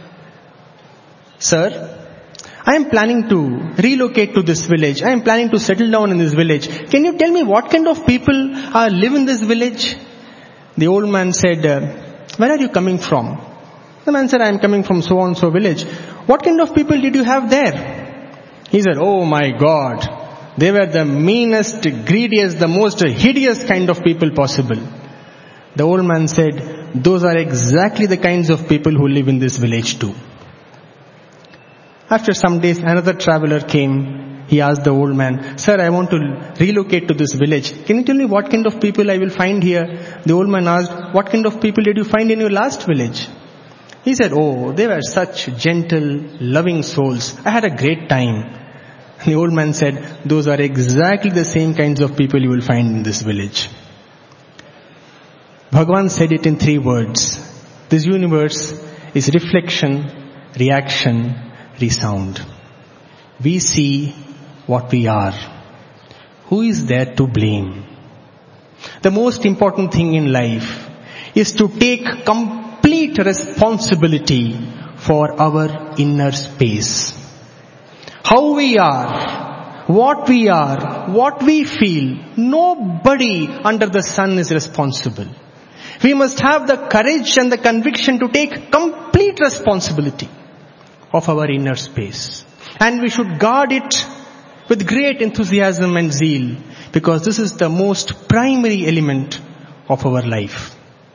"Sir, I am planning to relocate to this village. I am planning to settle down in this village. Can you tell me what kind of people uh, live in this village?" The old man said, uh, "Where are you coming from?" The man said, "I am coming from so and so village." "What kind of people did you have there?" He said, "Oh my God, they were the meanest, greediest, the most hideous kind of people possible." The old man said, "Those are exactly the kinds of people who live in this village too." After some days, another traveler came. He asked the old man, "Sir, I want to relocate to this village. Can you tell me what kind of people I will find here?" The old man asked, "What kind of people did you find in your last village?" He said, "Oh, they were such gentle, loving souls. I had a great time." The old man said, those are exactly the same kinds of people you will find in this village. Bhagavan said it in three words. This universe is reflection, reaction, resound. We see what we are. Who is there to blame? The most important thing in life is to take complete responsibility for our inner space. How we are, what we are, what we feel, nobody under the sun is responsible. We must have the courage and the conviction to take complete responsibility of our inner space. And we should guard it with great enthusiasm and zeal, because this is the most primary element of our life.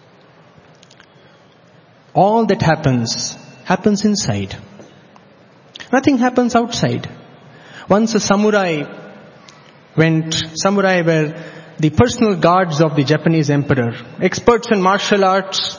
All that happens, happens inside. Nothing happens outside. Once a samurai went, samurai were the personal guards of the Japanese emperor, experts in martial arts,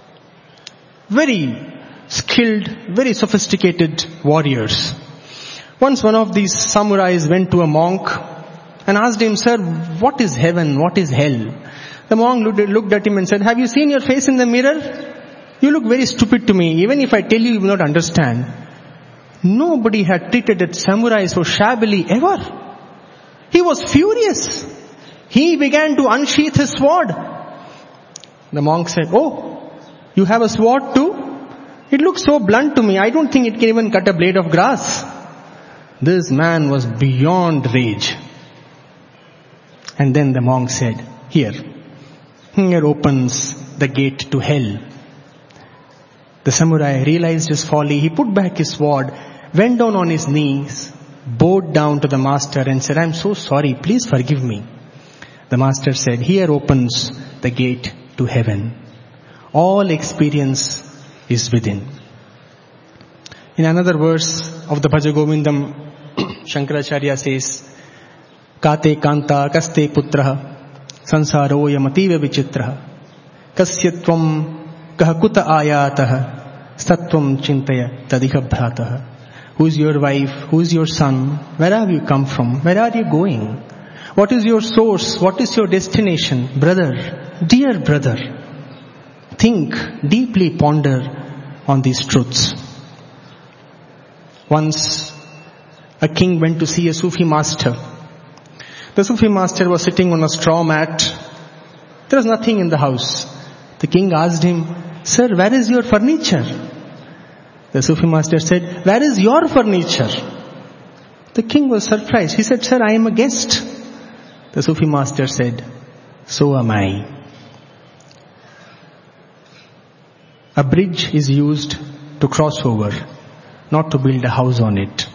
very skilled, very sophisticated warriors. Once one of these samurais went to a monk and asked him, "Sir, what is heaven? What is hell?" The monk looked at him and said, "Have you seen your face in the mirror? You look very stupid to me. Even if I tell you, you will not understand." Nobody had treated that samurai so shabbily ever. He was furious. He began to unsheath his sword. The monk said, "Oh, you have a sword too? It looks so blunt to me. I don't think it can even cut a blade of grass." This man was beyond rage. And then the monk said, "Here, here opens the gate to hell." The samurai realized his folly. He put back his sword, went down on his knees, bowed down to the master and said, "I'm so sorry, please forgive me." The master said, "Here opens the gate to heaven. All experience is within." In another verse of the Bhaja Govindam, Shankaracharya says, "Kate kanta kaste putraha sansaro yamativa vichitraha kasyatvam kahakuta ayataha statvam chintaya tadika bhrataha." Who is your wife? Who is your son? Where have you come from? Where are you going? What is your source? What is your destination? Brother, dear brother, think, deeply ponder on these truths. Once a king went to see a Sufi master. The Sufi master was sitting on a straw mat. There was nothing in the house. The king asked him, "Sir, where is your furniture?" The Sufi master said, "Where is your furniture?" The king was surprised. He said, "Sir, I am a guest." The Sufi master said, "So am I." A bridge is used to cross over, not to build a house on it.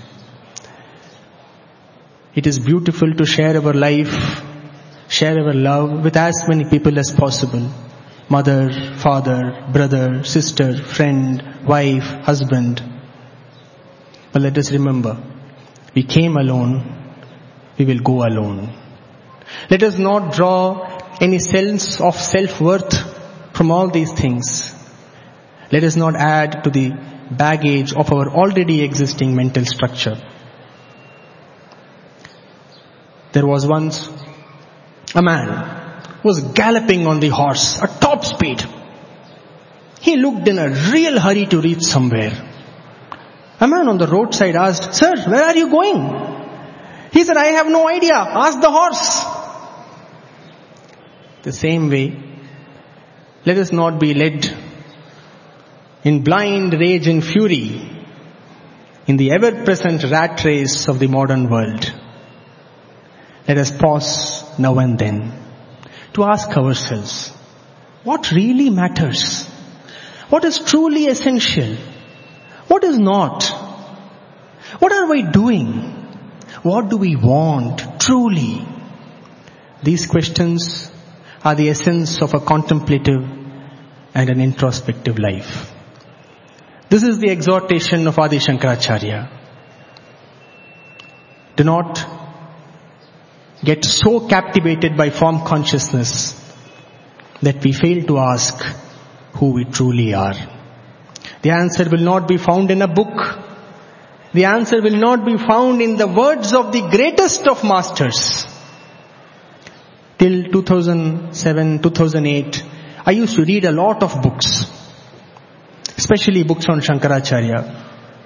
It is beautiful to share our life, share our love with as many people as possible. Mother, father, brother, sister, friend, wife, husband. But let us remember, we came alone, we will go alone. Let us not draw any sense of self-worth from all these things. Let us not add to the baggage of our already existing mental structure. There was once a man who was galloping on the horse at top speed. He looked in a real hurry to reach somewhere. A man on the roadside asked, "Sir, where are you going?" He said, "I have no idea. Ask the horse." The same way, let us not be led in blind rage and fury in the ever-present rat race of the modern world. Let us pause now and then to ask ourselves, what really matters? What is truly essential? What is not? What are we doing? What do we want truly? These questions are the essence of a contemplative and an introspective life. This is the exhortation of Adi Shankaracharya. Do not get so captivated by form consciousness that we fail to ask who we truly are. The answer will not be found in a book. The answer will not be found in the words of the greatest of masters. Till two thousand seven, two thousand eight, I used to read a lot of books, especially books on Shankaracharya.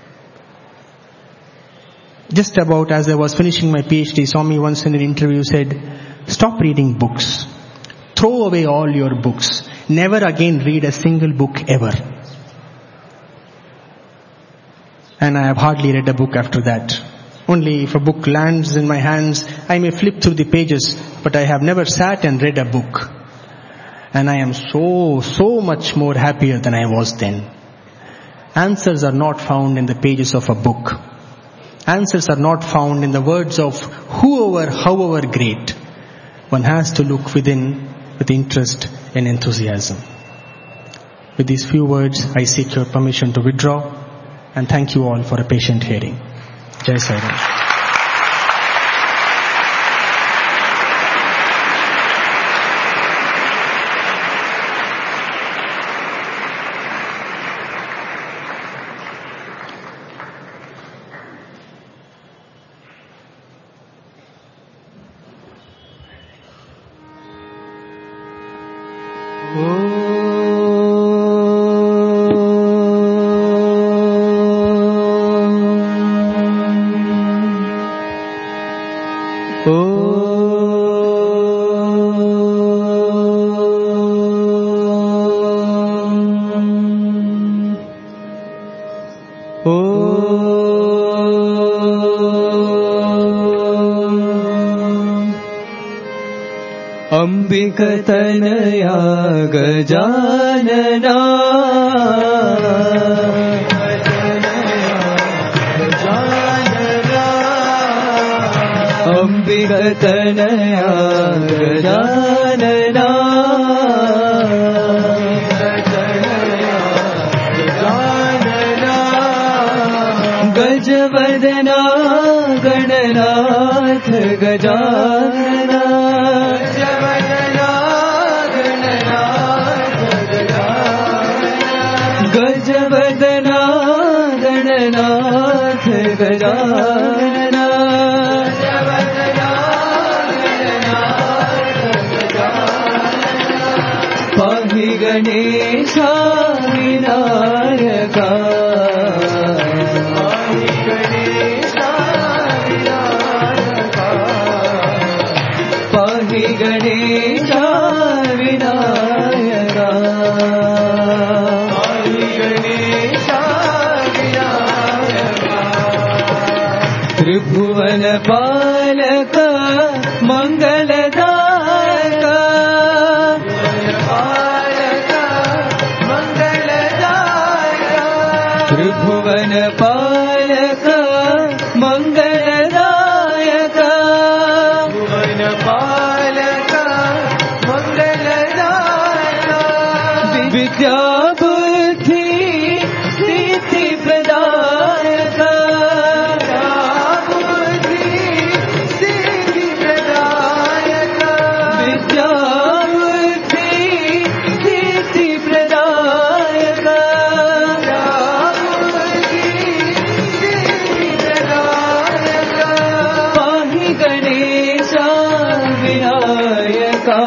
Just about as I was finishing my PhD, Swami once in an interview said, stop reading books. Throw away all your books. Never again read a single book ever. And I have hardly read a book after that. Only if a book lands in my hands, I may flip through the pages, but I have never sat and read a book. And I am so, so much more happier than I was then. Answers are not found in the pages of a book. Answers are not found in the words of whoever, however great. One has to look within with interest and enthusiasm. With these few words, I seek your permission to withdraw and thank you all for a patient hearing. Jai Sai Ram. अंबिकतनया Gajanana अंबिकतनया Gajanana गजवदना Gananath Gajanana गजवदना Gananath Gajanana पाहि गणेशा विनायका पाहि गणेशा विनायका त्रिभुवन पालक मंगलदायक त्रिभुवन पालक मंगलदायक विद्या बुद्धि सिद्धि प्रदायक विद्या बुद्धि सिद्धि प्रदायक पाहि गणेशा विनायका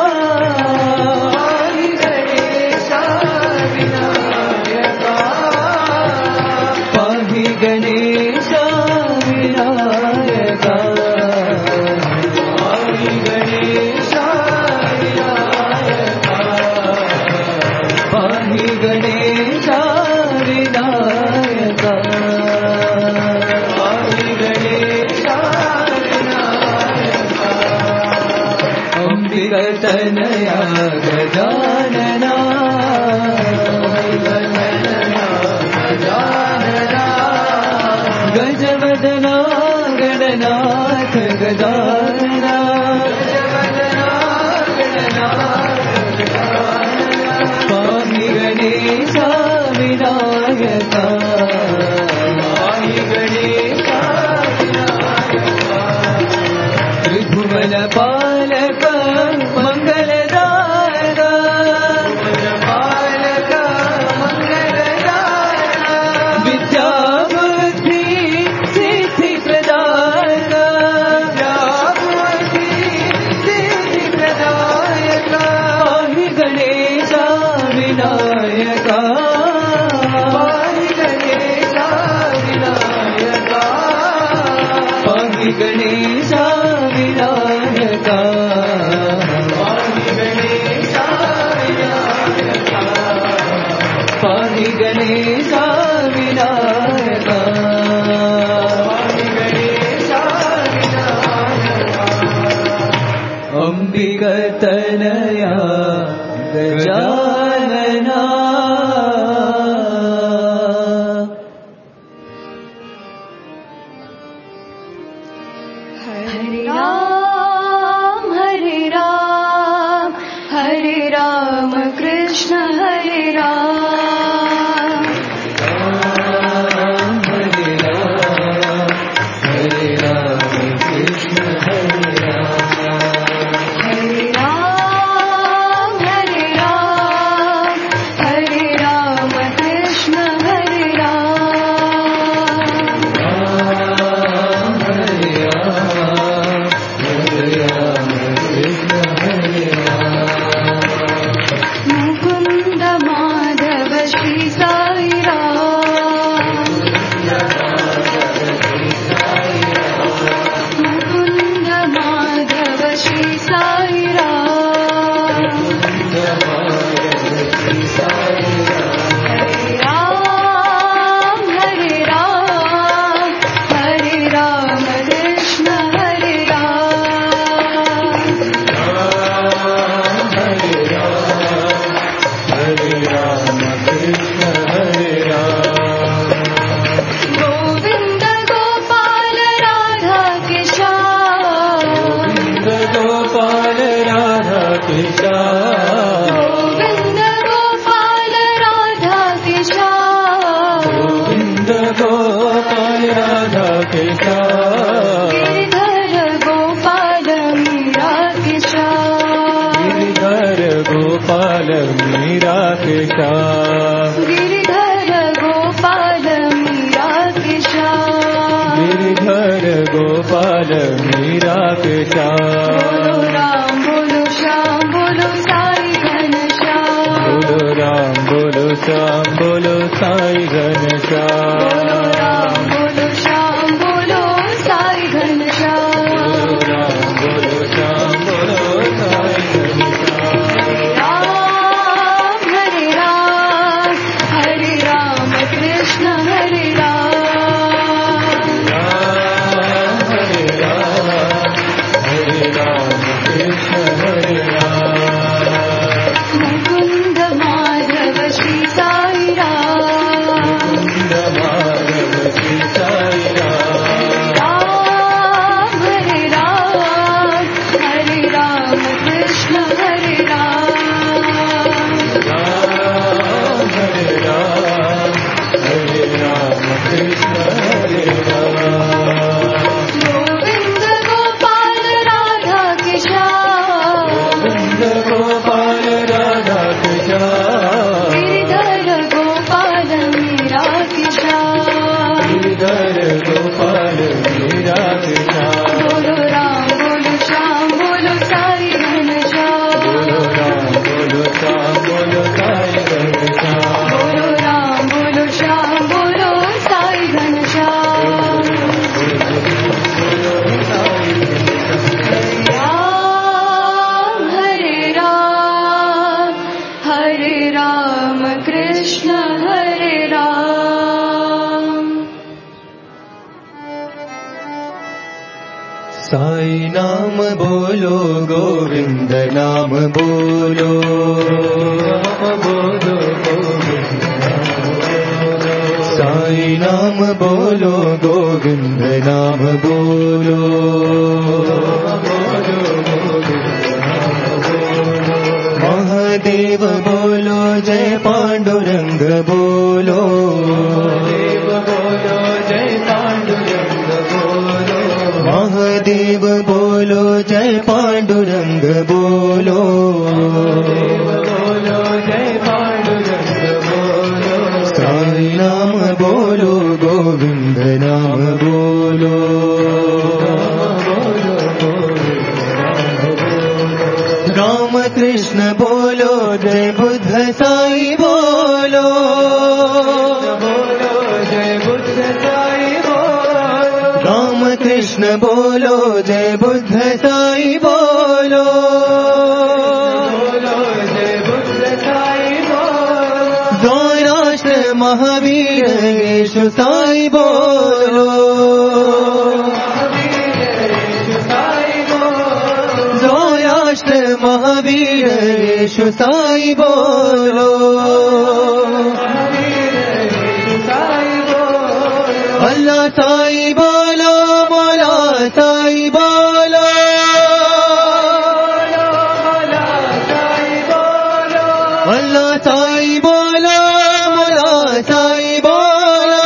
गणेशा विनायका गणेशा विनायका पाहि गणेशा विनायका पाहि गणेशा विनायका अंबिकतनया गजानना गजवदना गणनाथ गजानना पाहि गणेशा विनायका त्रिभुवन पालक मंगलदायक विद्या बुद्धि स्वामी गणेश विनायक स्वामी गणेश विनायक अंबिकतनया गजानना हरे राम हरे राम हरे राम कृष्ण हरे राम राम हरे राम हरे राम कृष्ण हरे राम हरे राम हरे राम हरे राम कृष्ण हरे राम राम हरे राम हरे राम कृष्ण हरे राम मुकुंद माधव श्री साई राम मुकुंद माधव श्री साई राम हरे राम हरे राम हरे राम कृष्ण हरे राम हरे राम हरे राम कृष्ण हरे राम गोविंद गोपाल राधा किशोर गोविंद गोपाल राधा किशोर गोविंद गोपाल राधा किशोर गोविंद गोपाल राधा किशोर गिरिधर गोपाल मीरा किशोर गिरिधर गोपाल मीरा किशोर गिरिधर गोपाल मीरा किशोर गिरिधर गोपाल मीरा किशोर बोलो राम बोलो श्याम बोलो साई घनश्याम बोलो राम बोलो श्याम बोलो साई घनश्याम बोलो राम बोलो श्याम बोलो साई घनश्याम बोलो राम बोलो श्याम बोलो साई घनश्याम राम हरे राम हरे राम कृष्ण हरे राम राम हरे राम हरे राम कृष्ण हरे राम मुकुंद माधव श्री साई राम मुकुंद माधव श्री साई राम राम हरे राम हरे राम कृष्ण हरे राम राम हरे राम हरे राम कृष्ण हरे राम गोविंद गोपाल राधा किशोर गोविंद गोपाल राधा किशोर गिरिधर गोपाल मीरा किशोर गिरिधर गोपाल मीरा किशोर बोलो राम बोलो श्याम बोलो साई घनश्याम बोलो राम बोलो श्याम बोलो साई घनश्याम बोलो राम बोलो श्याम बोलो साई घनश्याम राम हरे राम हरे राम कृष्ण हरे राम साई नाम बोलो गोविंद नाम बोलो नाम बोलो गोविंद नाम बोलो साई नाम बोलो गोविंद नाम बोलो महादेव बोलो जय पांडुरंग बोलो देव बोलो जय पांडुरंग बोलो महादेव बोलो जय पांडुरंग बोलो देव बोलो जय पांडुरंग बोलो साई नाम बोलो गोविंद नाम बोलो राम कृष्ण बोलो जय बुद्ध साई बोलो बोलो जय बुद्ध साई बोलो राम कृष्ण बोलो जय बुद्ध साई बोलो बोलो जय बुद्ध साई बोलो द्वारा महावीर यीशु साई बोलो, ज़ोराष्ट्र महावीर यीशु साई बोलो, अल्लाह साई बोलो, मौला साई बोलो, अल्लाह साई बोलो, मौला साई बोलो,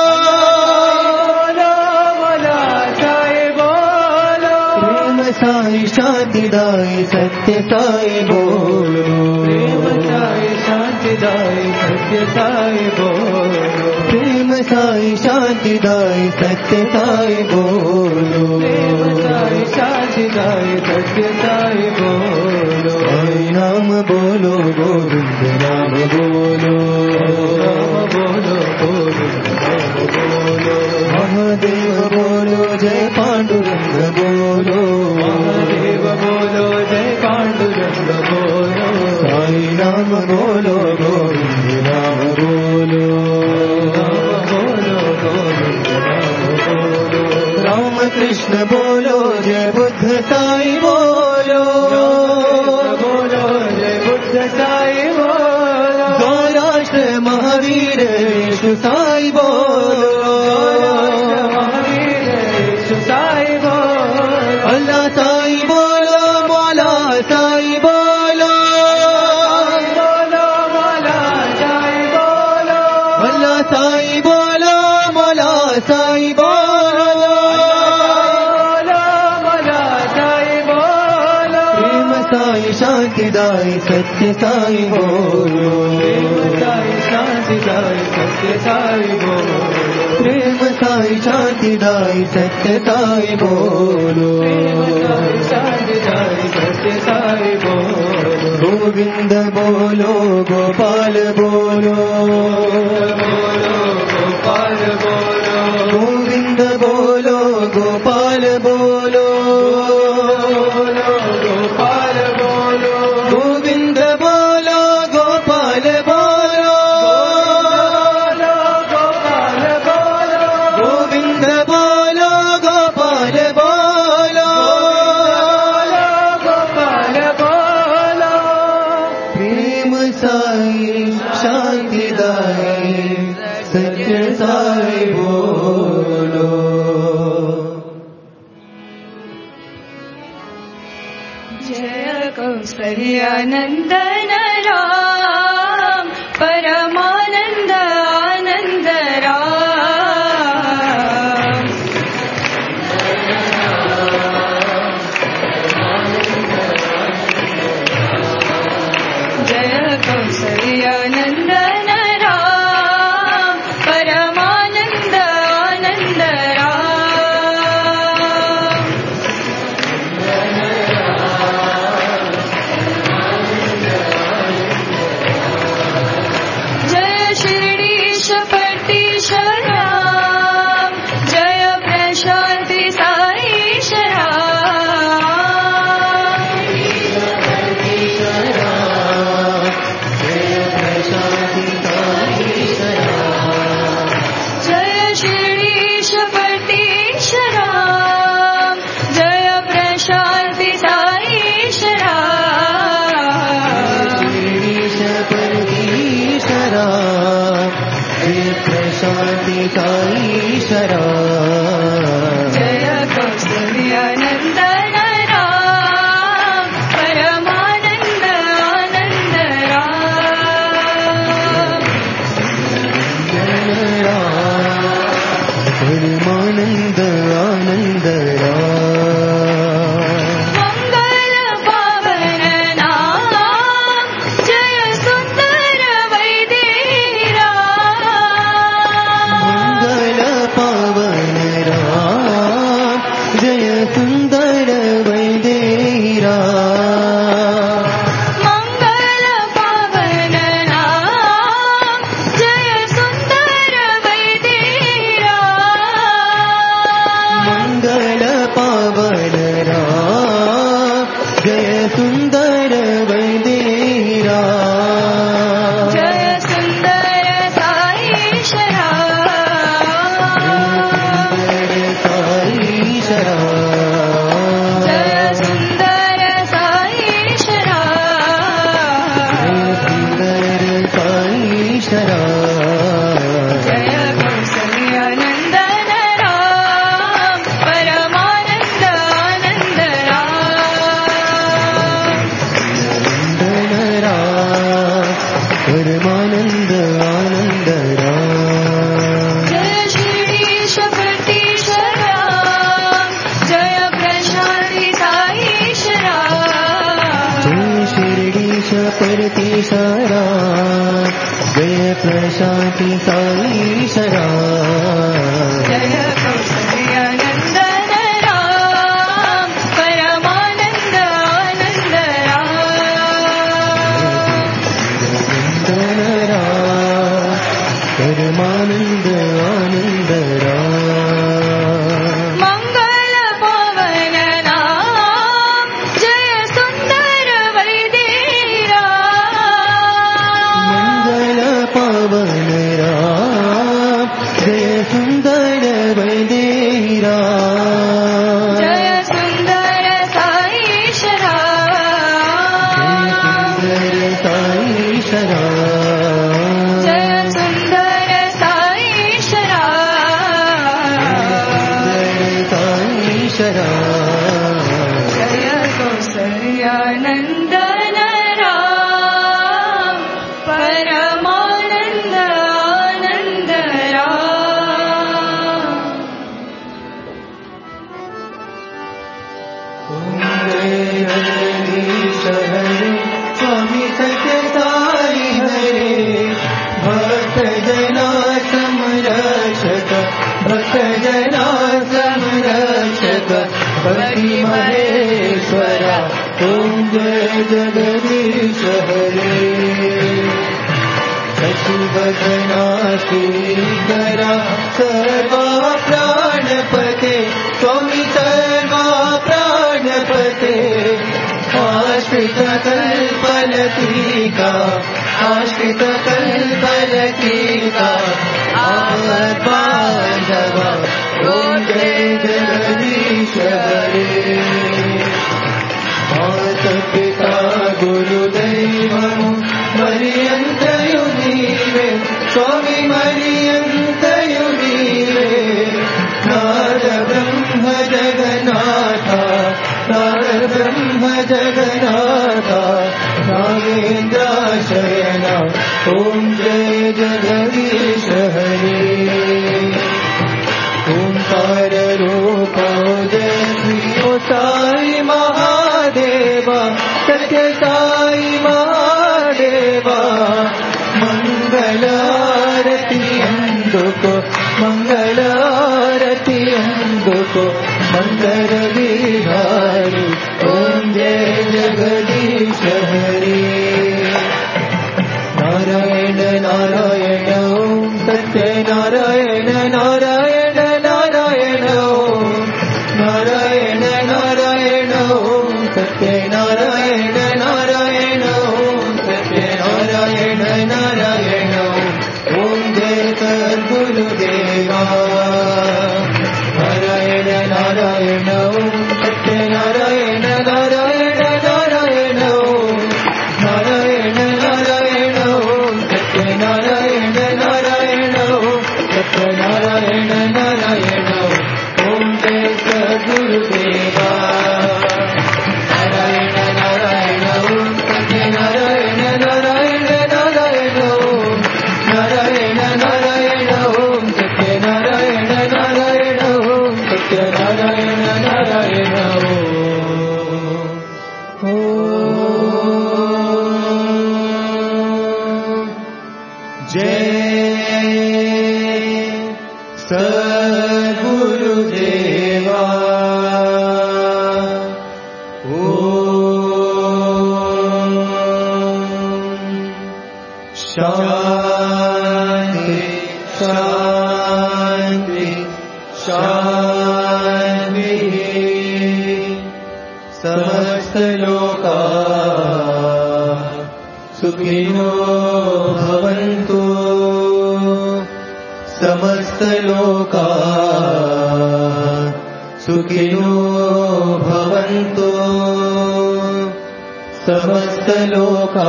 प्रेम साई शांतिदाई सत्य साई बोलो, प्रेम साई शांतिदाई सत्य साई बोलो, प्रेम साई शांतिदाई सत्य साई बोलो, प्रेम साई शांतिदाई सत्य साई बोलो, साई नाम बोलो गोविंद नाम बोलो, नाम बोलो गोविंद नाम बोलो, महादेव बोलो जय पांडुरंग बोलो, महादेव बोलो जय पांडुरंग बोलो, साई नाम बोलो गोविंद नाम बोलो, राम कृष्ण बोलो जय बुद्ध साई बोलो, बोलो जय बुद्ध साई बोलो, ज़ोराष्ट्र महावीर यीशु साई बोलो, महावीर यीशु साई बोलो, अल्लाह साई बोलो, मौला साई बोलो, मौला साई बोलो, अल्लाह साई बोलो, मौला साई बोलो, साई शांतिदाई सत्य साई बोलो, प्रेम साई शांतिदाई सत्य साई बोलो, प्रेम साई शांतिदाई सत्य साई बोलो, प्रेम साई शांतिदाई सत्य साई बोलो, गोविंद बोलो गोपाल बोलो, बोलो गोपाल बोलो, गोविंद बोलो गोपाल बोलो, गोविंद बोलो गोपाल बोलो, गोविंद बोलो गोपाल बोलो, गोपाल बोलो, प्रेम साई शांतिदाई सत्य साई बोलो। जय कौसल्यानंदन राम, परमानंद आनंद राम, जय कौसल्यानंदन राम, परमानंद आनंद राम, जय शिरडीश पटीश राम, जय प्रशांती साईश राम, जय शिरडीश पटीश राम, जय प्रशांती साईश राम, गिरीश परदीश राम, जय प्रशांति साईश राम, जय कौसल्यानंदन राम, परमानंद आनंद राम, परमानंद आनंद राम, मंगल पावन नाम, जय सुंदर वैदेही राम, मंगल पावन राम, जय सुंदर वैदेही राम, मंगल पावन नाम, जय सुंदर वैदेही राम, मंगल शांति साईशरा जय कौसल्यानंदन राम परमानंद आनंद राम परमानंद आनंद राम मंगल पवन राम जय सुंदर वैदेही मंगल पवन राम जय सुंदर वैदेही राम जय सुंदर साईशरा सुंदर साईशरा जय सुंदर साईशरा साईशरा जय कौसल्यानंदन राम परमानंद आनंद राम स्वामी सत्य साई हरे भक्त जना समरक्षक भक्त जना समरक्षक पति महेश्वरा ओम जय जगदीश हरे शशिवदना श्रीकरा सर्वा प्राणपते स्वामी सर्वा प्राणपते आश्रित कल्पलतिका आश्रित कल्पलतिका आपद्बांधवा ओम जय जगदीश हरे मात पिता गुरुदैवं मर्यन्तयु नीवे स्वामी मर्यन्तयु नीवे नाद ब्रह्म जगन्नाथा नाद ब्रह्म जगन्नाथा नागेन्द्राशयना ओम जय जगदीश हरे ओंकार रूपो जय श्री ओ साई महादेवा सत्य साई महादेवा मंगलारती अंदुको मंगलारती अंदुको मंगल विहारी ओम जय जगदीश हरे नारायण नारायण ओम सत्य नारायण नारायण नारायण ओम नारायण नारायण ओम सत्य नारायण नारायण ओम सत्य नारायण नारायण ओम जय सद्गुरुदेवा नारायण नारायण ओम सत्य नारायण नारायण नारायण ओम नारायण नारायण ओम सत्य नारायण नारायण ओम सत्य नारायण नारायण ओम जय सद्गुरुदेवा नारायण नारायण ओम सत्य नारायण नारायण नारायण ओम नारायण नारायण ओम सत्य नारायण नारायण ओम सत्य नारायण नारायण ओम जय सद्गुरुदेवा ओम शांति शांति शांति समस्त लोका सुखिनो भवन्तु समस्त लोका सुखिनो भवन्तु समस्त लोका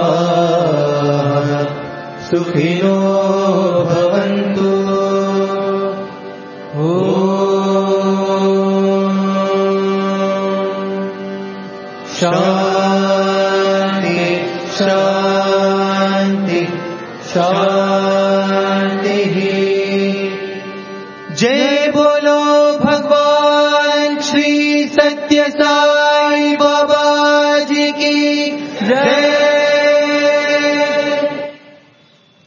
सुखिनो भवन्तु ओम शांति शांति शांति जय बोलो भगवान श्री सत्य साई बाबा